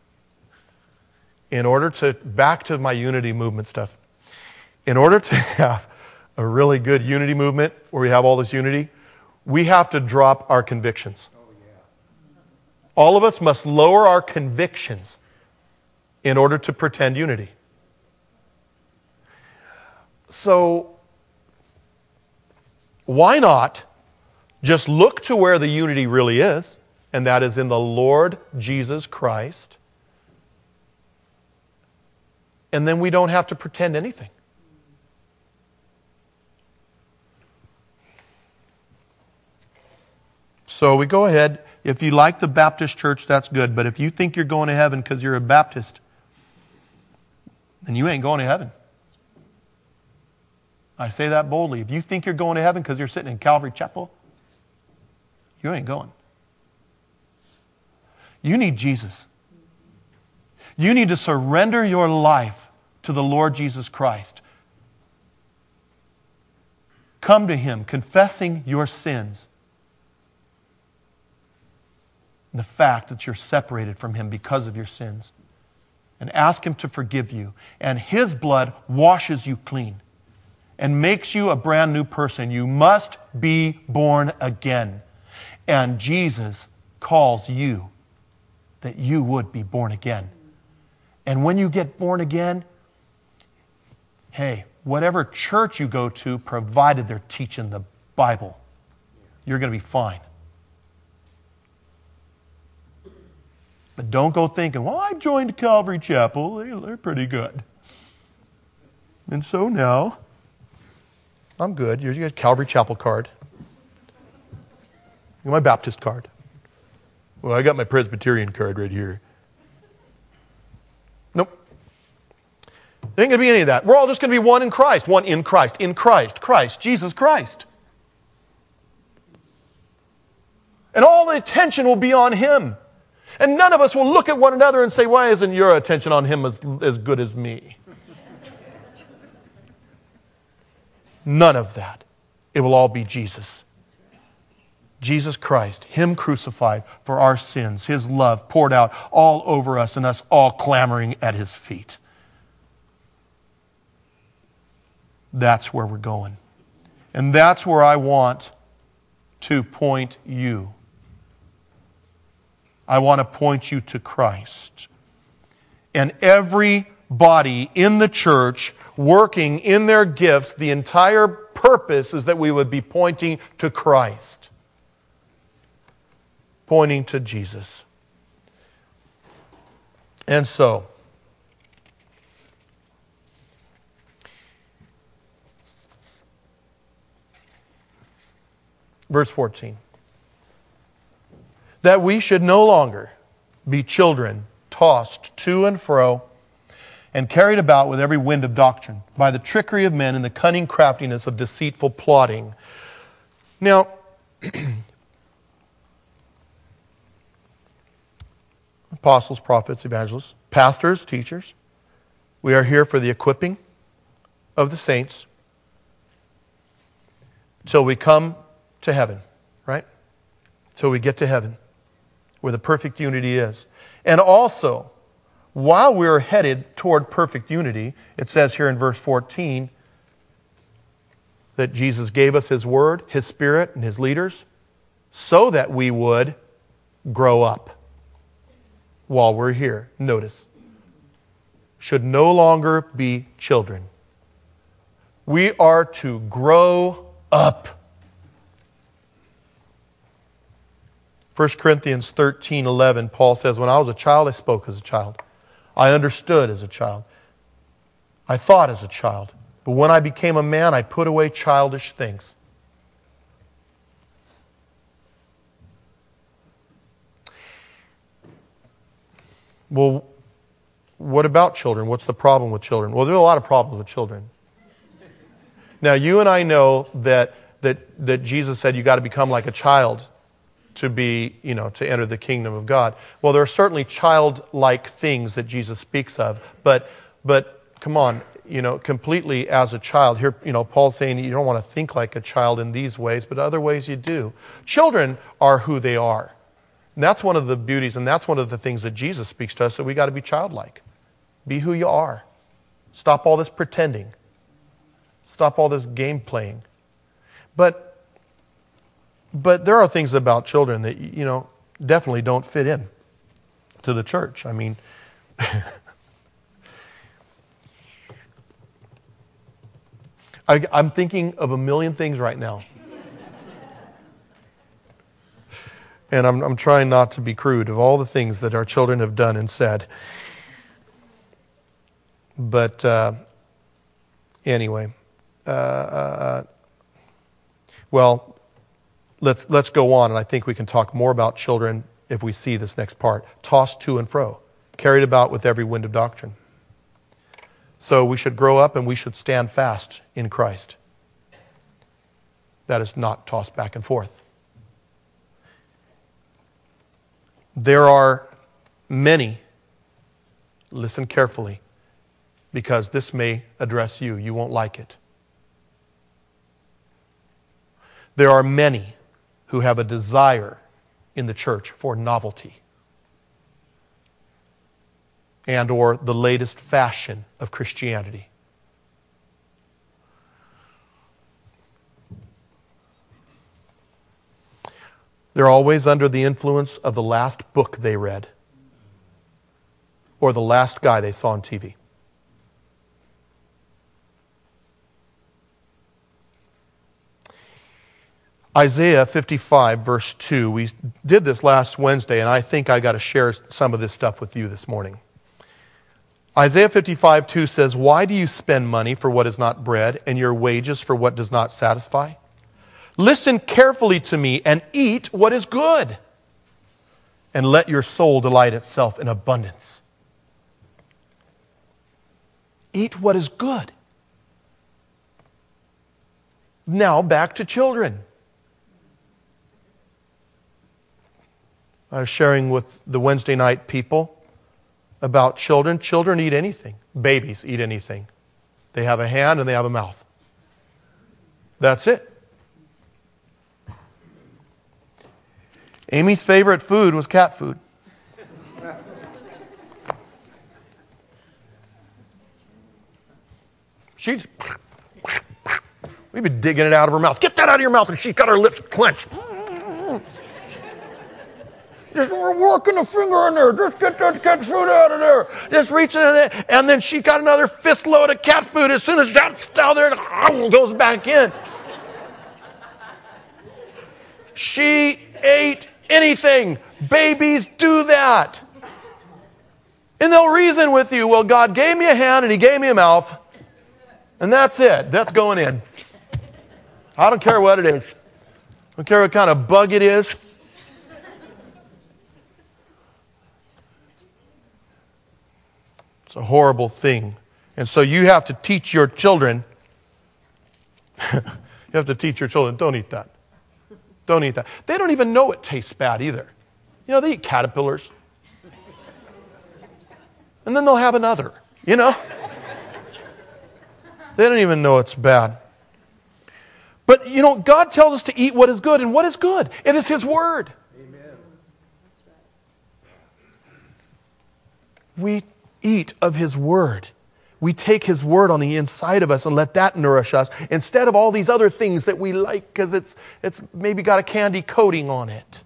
back to my unity movement stuff, in order to have a really good unity movement where we have all this unity, we have to drop our convictions. All of us must lower our convictions in order to pretend unity. So, why not just look to where the unity really is, and that is in the Lord Jesus Christ, and then we don't have to pretend anything. So we go ahead. If you like the Baptist church, that's good. But if you think you're going to heaven because you're a Baptist, then you ain't going to heaven. I say that boldly. If you think you're going to heaven because you're sitting in Calvary Chapel, you ain't going. You need Jesus. You need to surrender your life to the Lord Jesus Christ. Come to Him, confessing your sins. The fact that you're separated from Him because of your sins. And ask Him to forgive you. And His blood washes you clean and makes you a brand new person. You must be born again. And Jesus calls you that you would be born again. And when you get born again, hey, whatever church you go to, provided they're teaching the Bible, you're going to be fine. But don't go thinking, well, I joined Calvary Chapel. They're pretty good. And so now, I'm good. You got a Calvary Chapel card. You got my Baptist card. Well, I got my Presbyterian card right here. There ain't going to be any of that. We're all just going to be one in Christ. One in Christ. In Christ. Christ. Jesus Christ. And all the attention will be on Him. And none of us will look at one another and say, why isn't your attention on Him as good as me? None of that. It will all be Jesus. Jesus Christ, Him crucified for our sins, His love poured out all over us and us all clamoring at His feet. That's where we're going. And that's where I want to point you. I want to point you to Christ. And everybody in the church working in their gifts, the entire purpose is that we would be pointing to Christ. Pointing to Jesus. And so, verse 14. That we should no longer be children tossed to and fro and carried about with every wind of doctrine by the trickery of men and the cunning craftiness of deceitful plotting. Now, apostles, prophets, evangelists, pastors, teachers, we are here for the equipping of the saints till we come to heaven, right? Till we get to heaven, where the perfect unity is. And also, while we're headed toward perfect unity, it says here in verse 14 that Jesus gave us His Word, His Spirit, and His leaders so that we would grow up while we're here. Notice, should no longer be children. We are to grow up. 1 Corinthians 13:11, Paul says, when I was a child, I spoke as a child. I understood as a child. I thought as a child. But when I became a man, I put away childish things. Well, what about children? What's the problem with children? Well, there are a lot of problems with children. Now, you and I know that Jesus said you got to become like a child to be, to enter the kingdom of God. Well, there are certainly childlike things that Jesus speaks of, but come on, completely as a child. Here, Paul's saying you don't want to think like a child in these ways, but other ways you do. Children are who they are. And that's one of the beauties, and that's one of the things that Jesus speaks to us, that we got to be childlike. Be who you are. Stop all this pretending. Stop all this game playing. But there are things about children that, definitely don't fit in to the church. I mean, I'm thinking of a million things right now. And I'm trying not to be crude of all the things that our children have done and said. But anyway, well, let's go on, and I think we can talk more about children if we see this next part. Tossed to and fro, carried about with every wind of doctrine. So we should grow up and we should stand fast in Christ. That is not tossed back and forth. There are many, listen carefully, because this may address you. You won't like it. There are many who have a desire in the church for novelty and or the latest fashion of Christianity. They're always under the influence of the last book they read or the last guy they saw on TV. Isaiah 55, verse 2. We did this last Wednesday, and I think I got to share some of this stuff with you this morning. Isaiah 55, 2 says, why do you spend money for what is not bread, and your wages for what does not satisfy? Listen carefully to me, and eat what is good, and let your soul delight itself in abundance. Eat what is good. Now back to children. I was sharing with the Wednesday night people about children. Children eat anything. Babies eat anything. They have a hand and they have a mouth. That's it. Amy's favorite food was cat food. We've been digging it out of her mouth. Get that out of your mouth. And she's got her lips clenched. Just we're working a finger in there. Just get that cat food out of there. Just reaching in there. And then she got another fist load of cat food. As soon as that's down there, it goes back in. She ate anything. Babies do that. And they'll reason with you, well, God gave me a hand and He gave me a mouth. And that's it. That's going in. I don't care what it is. I don't care what kind of bug it is. It's a horrible thing. And so you have to teach your children, don't eat that. Don't eat that. They don't even know it tastes bad either. You know, they eat caterpillars. And then they'll have another, you know. They don't even know it's bad. But, you know, God tells us to eat what is good. And what is good? It is His Word. Amen. We eat of His Word. We take His Word on the inside of us and let that nourish us instead of all these other things that we like because it's maybe got a candy coating on it.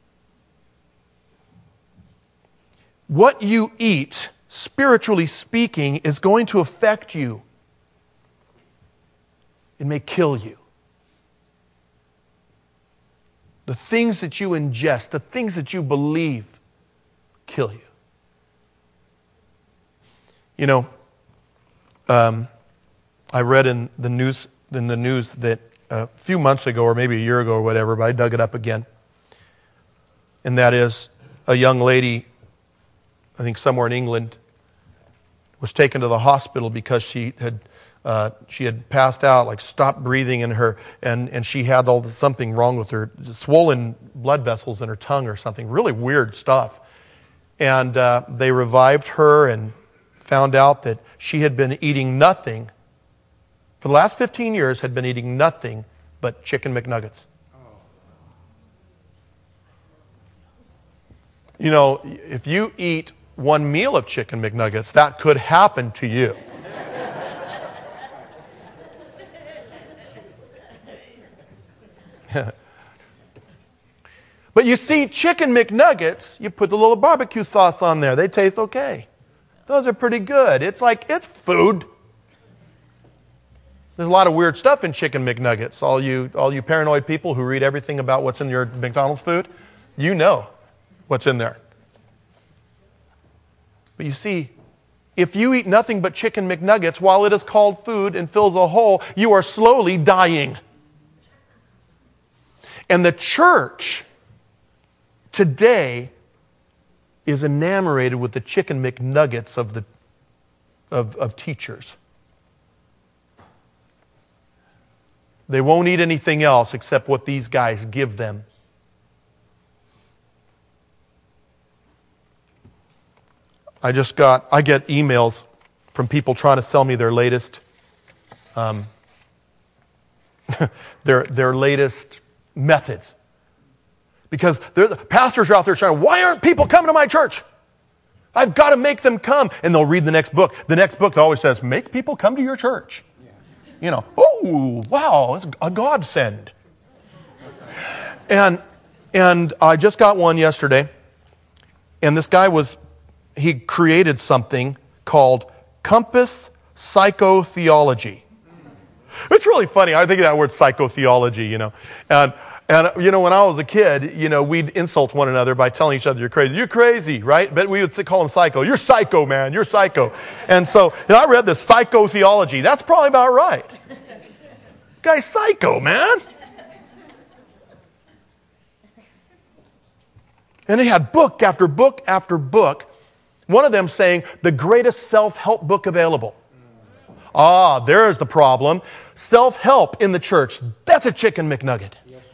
What you eat, spiritually speaking, is going to affect you. It may kill you. The things that you ingest, the things that you believe, kill you. You know, I read in the news that a few months ago, or maybe a year ago or whatever, but I dug it up again. And that is a young lady, I think somewhere in England, was taken to the hospital because she had passed out, like stopped breathing in her, and she had something wrong with her, swollen blood vessels in her tongue or something, really weird stuff. And they revived her and found out that she had been eating nothing, for the last 15 years, had been eating nothing but chicken McNuggets. You know, if you eat one meal of chicken McNuggets, that could happen to you. But you see, chicken McNuggets, you put a little barbecue sauce on there. They taste okay. Those are pretty good. It's like, it's food. There's a lot of weird stuff in chicken McNuggets. All you paranoid people who read everything about what's in your McDonald's food, you know what's in there. But you see, if you eat nothing but chicken McNuggets while it is called food and fills a hole, you are slowly dying. And the church today is enamored with the chicken McNuggets of teachers. They won't eat anything else except what these guys give them. I get emails from people trying to sell me their latest their latest methods. Because the pastors are out there trying, why aren't people coming to my church? I've got to make them come. And they'll read the next book. The next book always says, make people come to your church. Yeah. You know, oh, wow, it's a godsend. And I just got one yesterday. And this guy he created something called Compass Psychotheology. It's really funny. I think of that word psychotheology, you know. And you know, when I was a kid, you know, we'd insult one another by telling each other, you're crazy. You're crazy, right? But we would call him psycho. You're psycho, man. You're psycho. And I read this psychotheology. That's probably about right. Guy's psycho, man. And he had book after book after book. One of them saying, the greatest self-help book available. Ah, there's the problem. Self-help in the church. That's a chicken McNugget.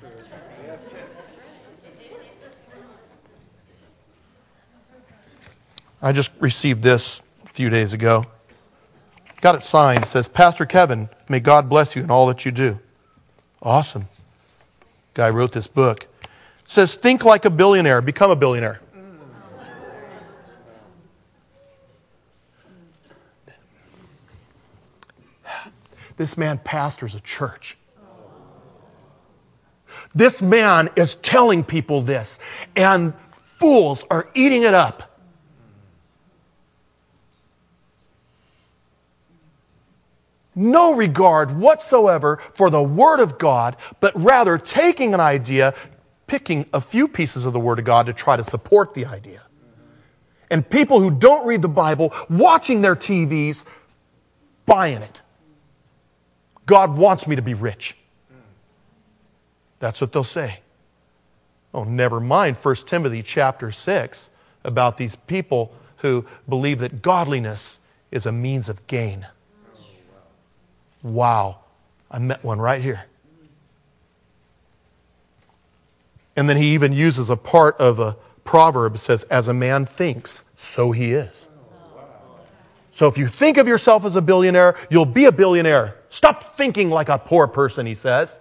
I just received this a few days ago. Got it signed. It says, Pastor Kevin, may God bless you in all that you do. Awesome. Guy wrote this book. It says, think like a billionaire, become a billionaire. This man pastors a church. This man is telling people this, and fools are eating it up. No regard whatsoever for the Word of God, but rather taking an idea, picking a few pieces of the Word of God to try to support the idea. And people who don't read the Bible, watching their TVs, buying it. God wants me to be rich. That's what they'll say. Oh, never mind 1 Timothy chapter 6 about these people who believe that godliness is a means of gain. Wow. I met one right here. And then he even uses a part of a proverb. It says, as a man thinks, so he is. So if you think of yourself as a billionaire, you'll be a billionaire. Stop thinking like a poor person, he says.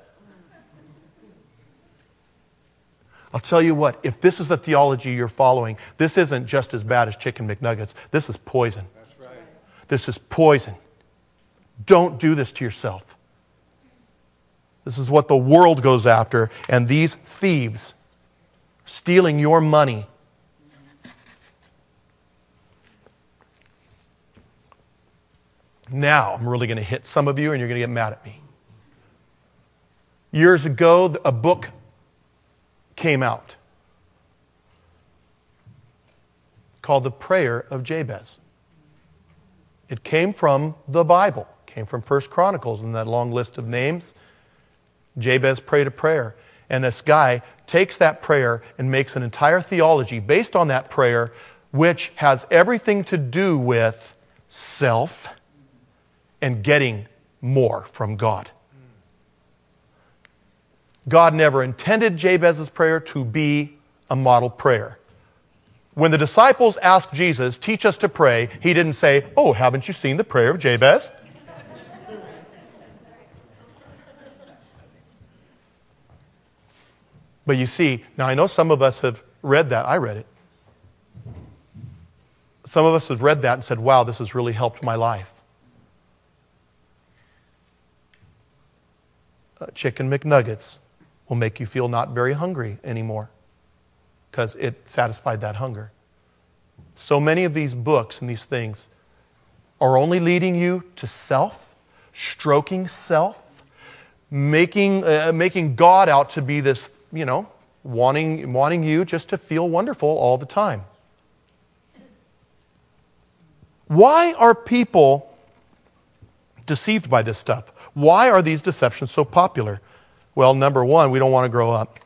I'll tell you what, if this is the theology you're following, this isn't just as bad as chicken McNuggets. This is poison. That's right. This is poison. Don't do this to yourself. This is what the world goes after, and these thieves stealing your money. Now, I'm really going to hit some of you, and you're going to get mad at me. Years ago, a book came out called The Prayer of Jabez. It came from the Bible. It came from 1 Chronicles in that long list of names. Jabez prayed a prayer. And this guy takes that prayer and makes an entire theology based on that prayer, which has everything to do with self and getting more from God. God never intended Jabez's prayer to be a model prayer. When the disciples asked Jesus, teach us to pray, he didn't say, oh, haven't you seen the prayer of Jabez? But you see, now I know some of us have read that. I read it. Some of us have read that and said, wow, this has really helped my life. Chicken McNuggets will make you feel not very hungry anymore because it satisfied that hunger. So many of these books and these things are only leading you to self, stroking self, making God out to be this, wanting you just to feel wonderful all the time. Why are people deceived by this stuff? Why are these deceptions so popular? Well, number one, we don't want to grow up.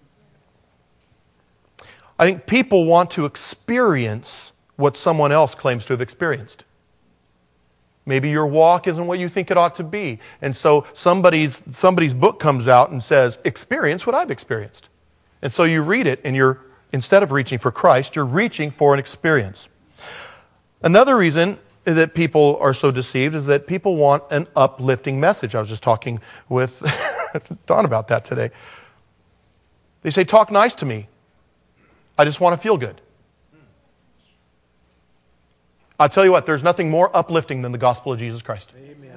I think people want to experience what someone else claims to have experienced. Maybe your walk isn't what you think it ought to be. And so somebody's book comes out and says, experience what I've experienced. And so you read it and instead of reaching for Christ, you're reaching for an experience. Another reason that people are so deceived is that people want an uplifting message. I was just talking with Don about that today. They say, talk nice to me. I just want to feel good. I'll tell you what, there's nothing more uplifting than the gospel of Jesus Christ. Amen.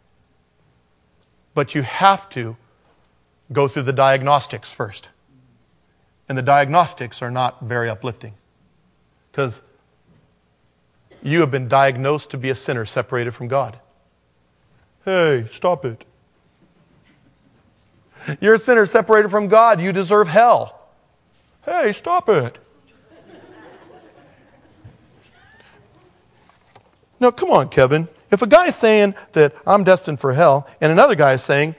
But you have to go through the diagnostics first. And the diagnostics are not very uplifting. Because you have been diagnosed to be a sinner separated from God. Hey, stop it. You're a sinner separated from God. You deserve hell. Hey, stop it. No, come on, Kevin. If a guy's saying that I'm destined for hell, and another guy is saying,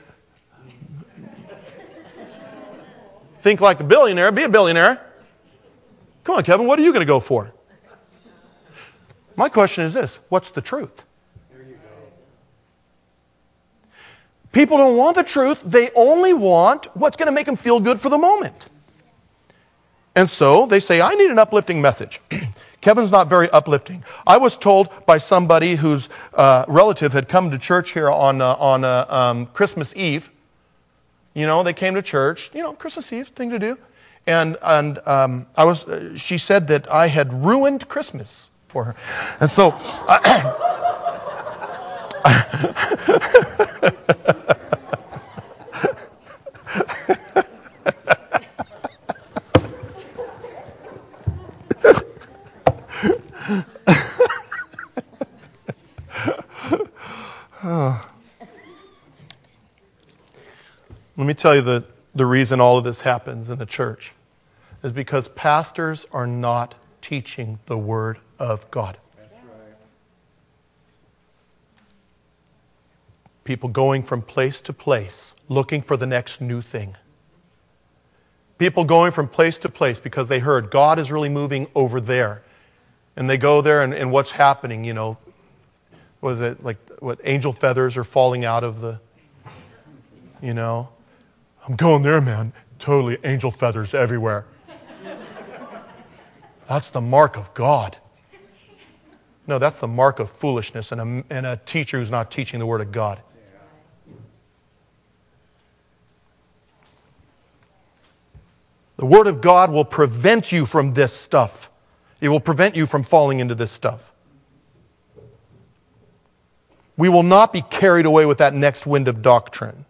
think like a billionaire, be a billionaire. Come on, Kevin, what are you going to go for? My question is this, what's the truth? People don't want the truth. They only want what's going to make them feel good for the moment. And so they say, I need an uplifting message. Kevin's not very uplifting. I was told by somebody whose relative had come to church here on Christmas Eve. You know, they came to church. You know, Christmas Eve, thing to do. And she said that I had ruined Christmas for her. And so... Let me tell you the reason all of this happens in the church is because pastors are not teaching the Word of God. That's right. People going from place to place looking for the next new thing. People going from place to place because they heard God is really moving over there. And they go there and what's happening, you know, was it like what angel feathers are falling out of the, you know. I'm going there, man. Totally angel feathers everywhere. That's the mark of God. No, that's the mark of foolishness and a teacher who's not teaching the Word of God. The Word of God will prevent you from this stuff. It will prevent you from falling into this stuff. We will not be carried away with that next wind of doctrine.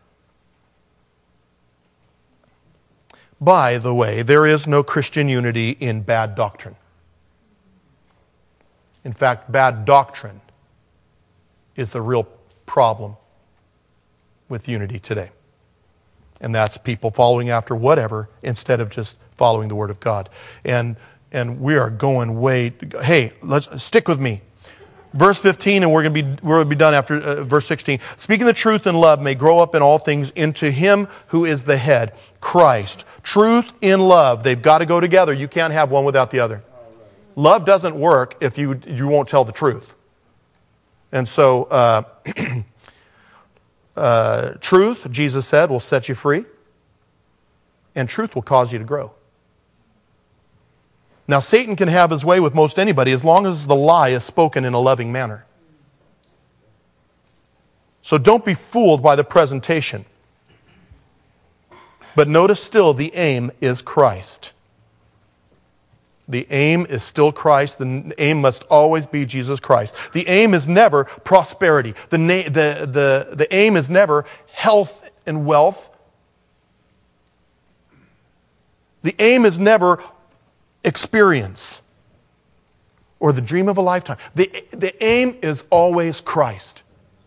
By the way, there is no Christian unity in bad doctrine. In fact, bad doctrine is the real problem with unity today. And that's people following after whatever instead of just following the Word of God. And we are going way... Hey, let's stick with me. Verse 15, and we're going to be done after verse 16. Speaking the truth in love may grow up in all things into Him who is the head, Christ. Truth in love, they've got to go together. You can't have one without the other. Love doesn't work if you won't tell the truth. And so, truth, Jesus said, will set you free. And truth will cause you to grow. Now, Satan can have his way with most anybody as long as the lie is spoken in a loving manner. So don't be fooled by the presentation. But notice still, the aim is Christ. The aim is still Christ. The aim must always be Jesus Christ. The aim is never prosperity. The aim is never health and wealth. The aim is never experience or the dream of a lifetime. The aim is always Christ.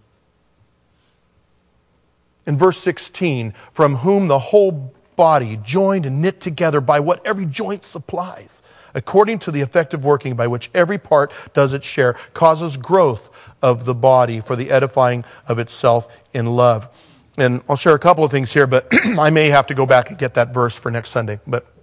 In verse 16, from whom the whole body, joined and knit together by what every joint supplies, according to the effective working by which every part does its share, causes growth of the body for the edifying of itself in love. And I'll share a couple of things here, but I may have to go back and get that verse for next Sunday.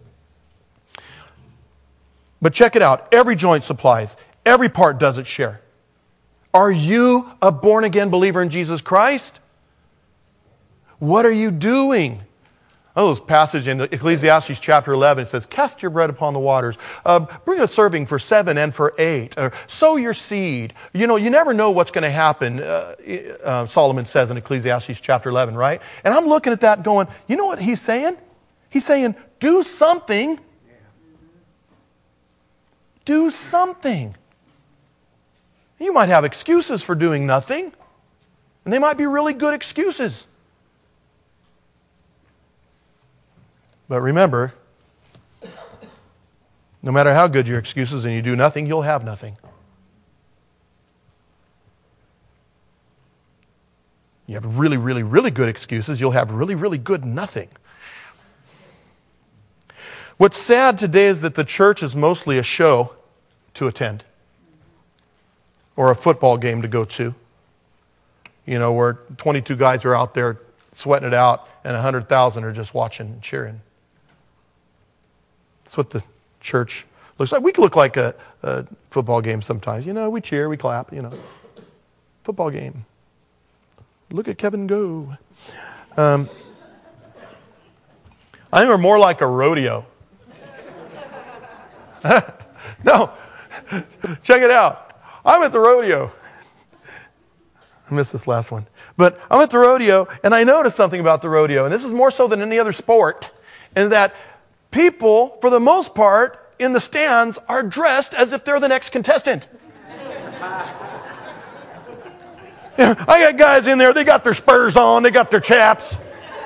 But check it out. Every joint supplies. Every part does its share. Are you a born-again believer in Jesus Christ? What are you doing? Oh, this passage in Ecclesiastes chapter 11, it says, cast your bread upon the waters. Bring a serving for 7 and for 8. Or sow your seed. You know, you never know what's going to happen, Solomon says in Ecclesiastes chapter 11, right? And I'm looking at that going, you know what he's saying? He's saying, do something. Do something. You might have excuses for doing nothing, and they might be really good excuses. But remember, no matter how good your excuses and you do nothing, you'll have nothing. You have really, really, really good excuses, you'll have really, really good nothing. What's sad today is that the church is mostly a show to attend or a football game to go to. You know, where 22 guys are out there sweating it out and 100,000 are just watching and cheering. That's what the church looks like. We can look like a football game sometimes. You know, we cheer, we clap, you know. Football game. Look at Kevin go. I think we're more like a rodeo. No, check it out. I'm at the rodeo. I missed this last one. But I'm at the rodeo, and I noticed something about the rodeo, and this is more so than any other sport, and that people, for the most part, in the stands are dressed as if they're the next contestant. Yeah, I got guys in there, they got their spurs on, they got their chaps.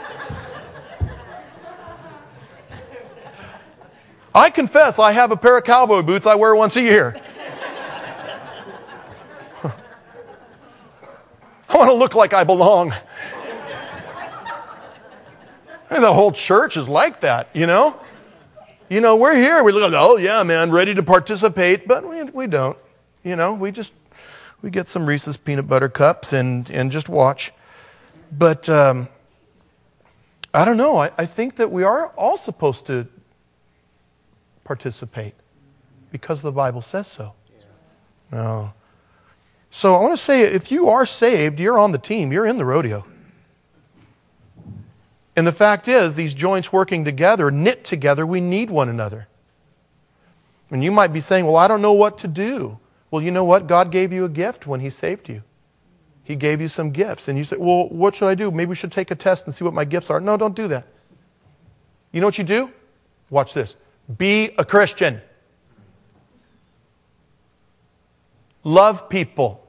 I confess, I have a pair of cowboy boots I wear once a year. I want to look like I belong. And the whole church is like that, you know? You know, we're here, we look, oh yeah, man, ready to participate, but we don't. You know, we get some Reese's peanut butter cups and just watch. But I don't know, I think that we are all supposed to participate because the Bible says so. No. So I want to say, if you are saved, you're on the team, you're in the rodeo. And the fact is, these joints working together, knit together, we need one another. And you might be saying, well, I don't know what to do. Well, you know what? God gave you a gift when He saved you. He gave you some gifts. And you say, well, what should I do? Maybe we should take a test and see what my gifts are. No, don't do that. You know what you do? Watch this. Be a Christian. Love people.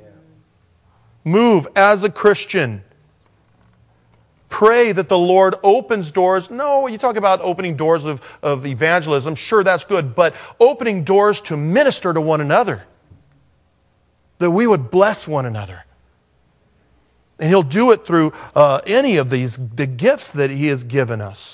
Move as a Christian. Pray that the Lord opens doors. No, you talk about opening doors of evangelism. Sure, that's good. But opening doors to minister to one another. That we would bless one another. And He'll do it through any of the gifts that He has given us.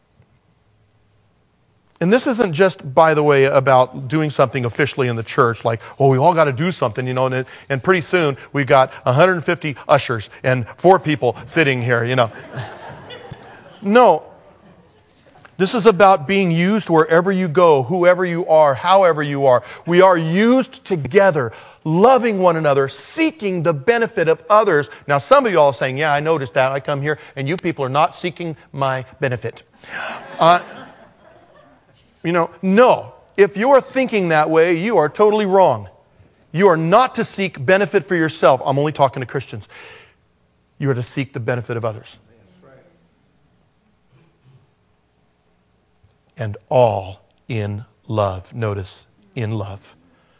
And this isn't just, by the way, about doing something officially in the church, like, oh, we all got to do something, you know, and pretty soon we've got 150 ushers and 4 people sitting here, you know. No. This is about being used wherever you go, whoever you are, however you are. We are used together, loving one another, seeking the benefit of others. Now, some of you all are saying, yeah, I noticed that. I come here, and you people are not seeking my benefit. You know, no. If you're thinking that way, you are totally wrong. You are not to seek benefit for yourself. I'm only talking to Christians. You are to seek the benefit of others. And all in love. Notice, in love.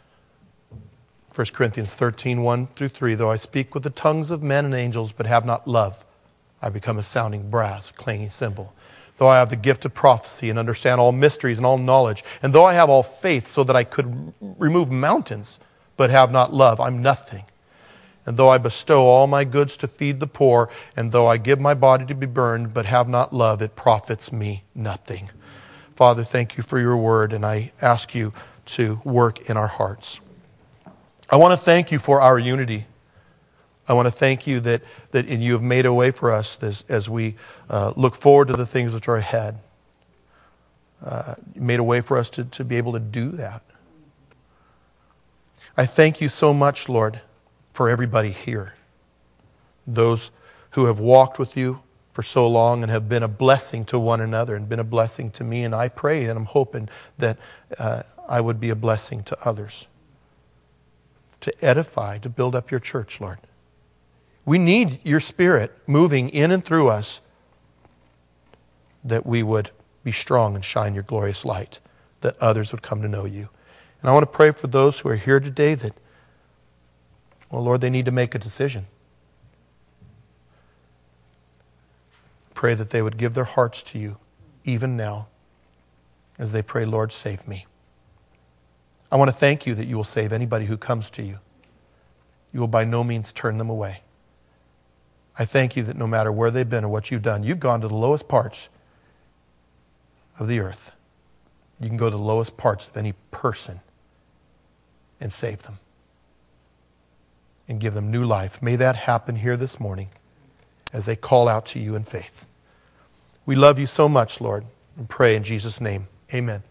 1 Corinthians 13, 1-3. Though I speak with the tongues of men and angels, but have not love, I become a sounding brass, a clanging cymbal. Though I have the gift of prophecy and understand all mysteries and all knowledge, and though I have all faith so that I could remove mountains, but have not love, I'm nothing. And though I bestow all my goods to feed the poor, and though I give my body to be burned, but have not love, it profits me nothing. Father, thank you for your word, and I ask you to work in our hearts. I want to thank you for our unity. I want to thank you that you have made a way for us as we look forward to the things which are ahead. You made a way for us to be able to do that. I thank you so much, Lord, for everybody here. Those who have walked with you for so long and have been a blessing to one another and been a blessing to me. And I pray and I'm hoping that I would be a blessing to others. To edify, to build up your church, Lord. We need your Spirit moving in and through us that we would be strong and shine your glorious light, that others would come to know you. And I want to pray for those who are here today that, well, Lord, they need to make a decision. Pray that they would give their hearts to you even now as they pray, Lord, save me. I want to thank you that you will save anybody who comes to you. You will by no means turn them away. I thank you that no matter where they've been or what you've done, you've gone to the lowest parts of the earth. You can go to the lowest parts of any person and save them and give them new life. May that happen here this morning as they call out to you in faith. We love you so much, Lord, and pray in Jesus' name. Amen.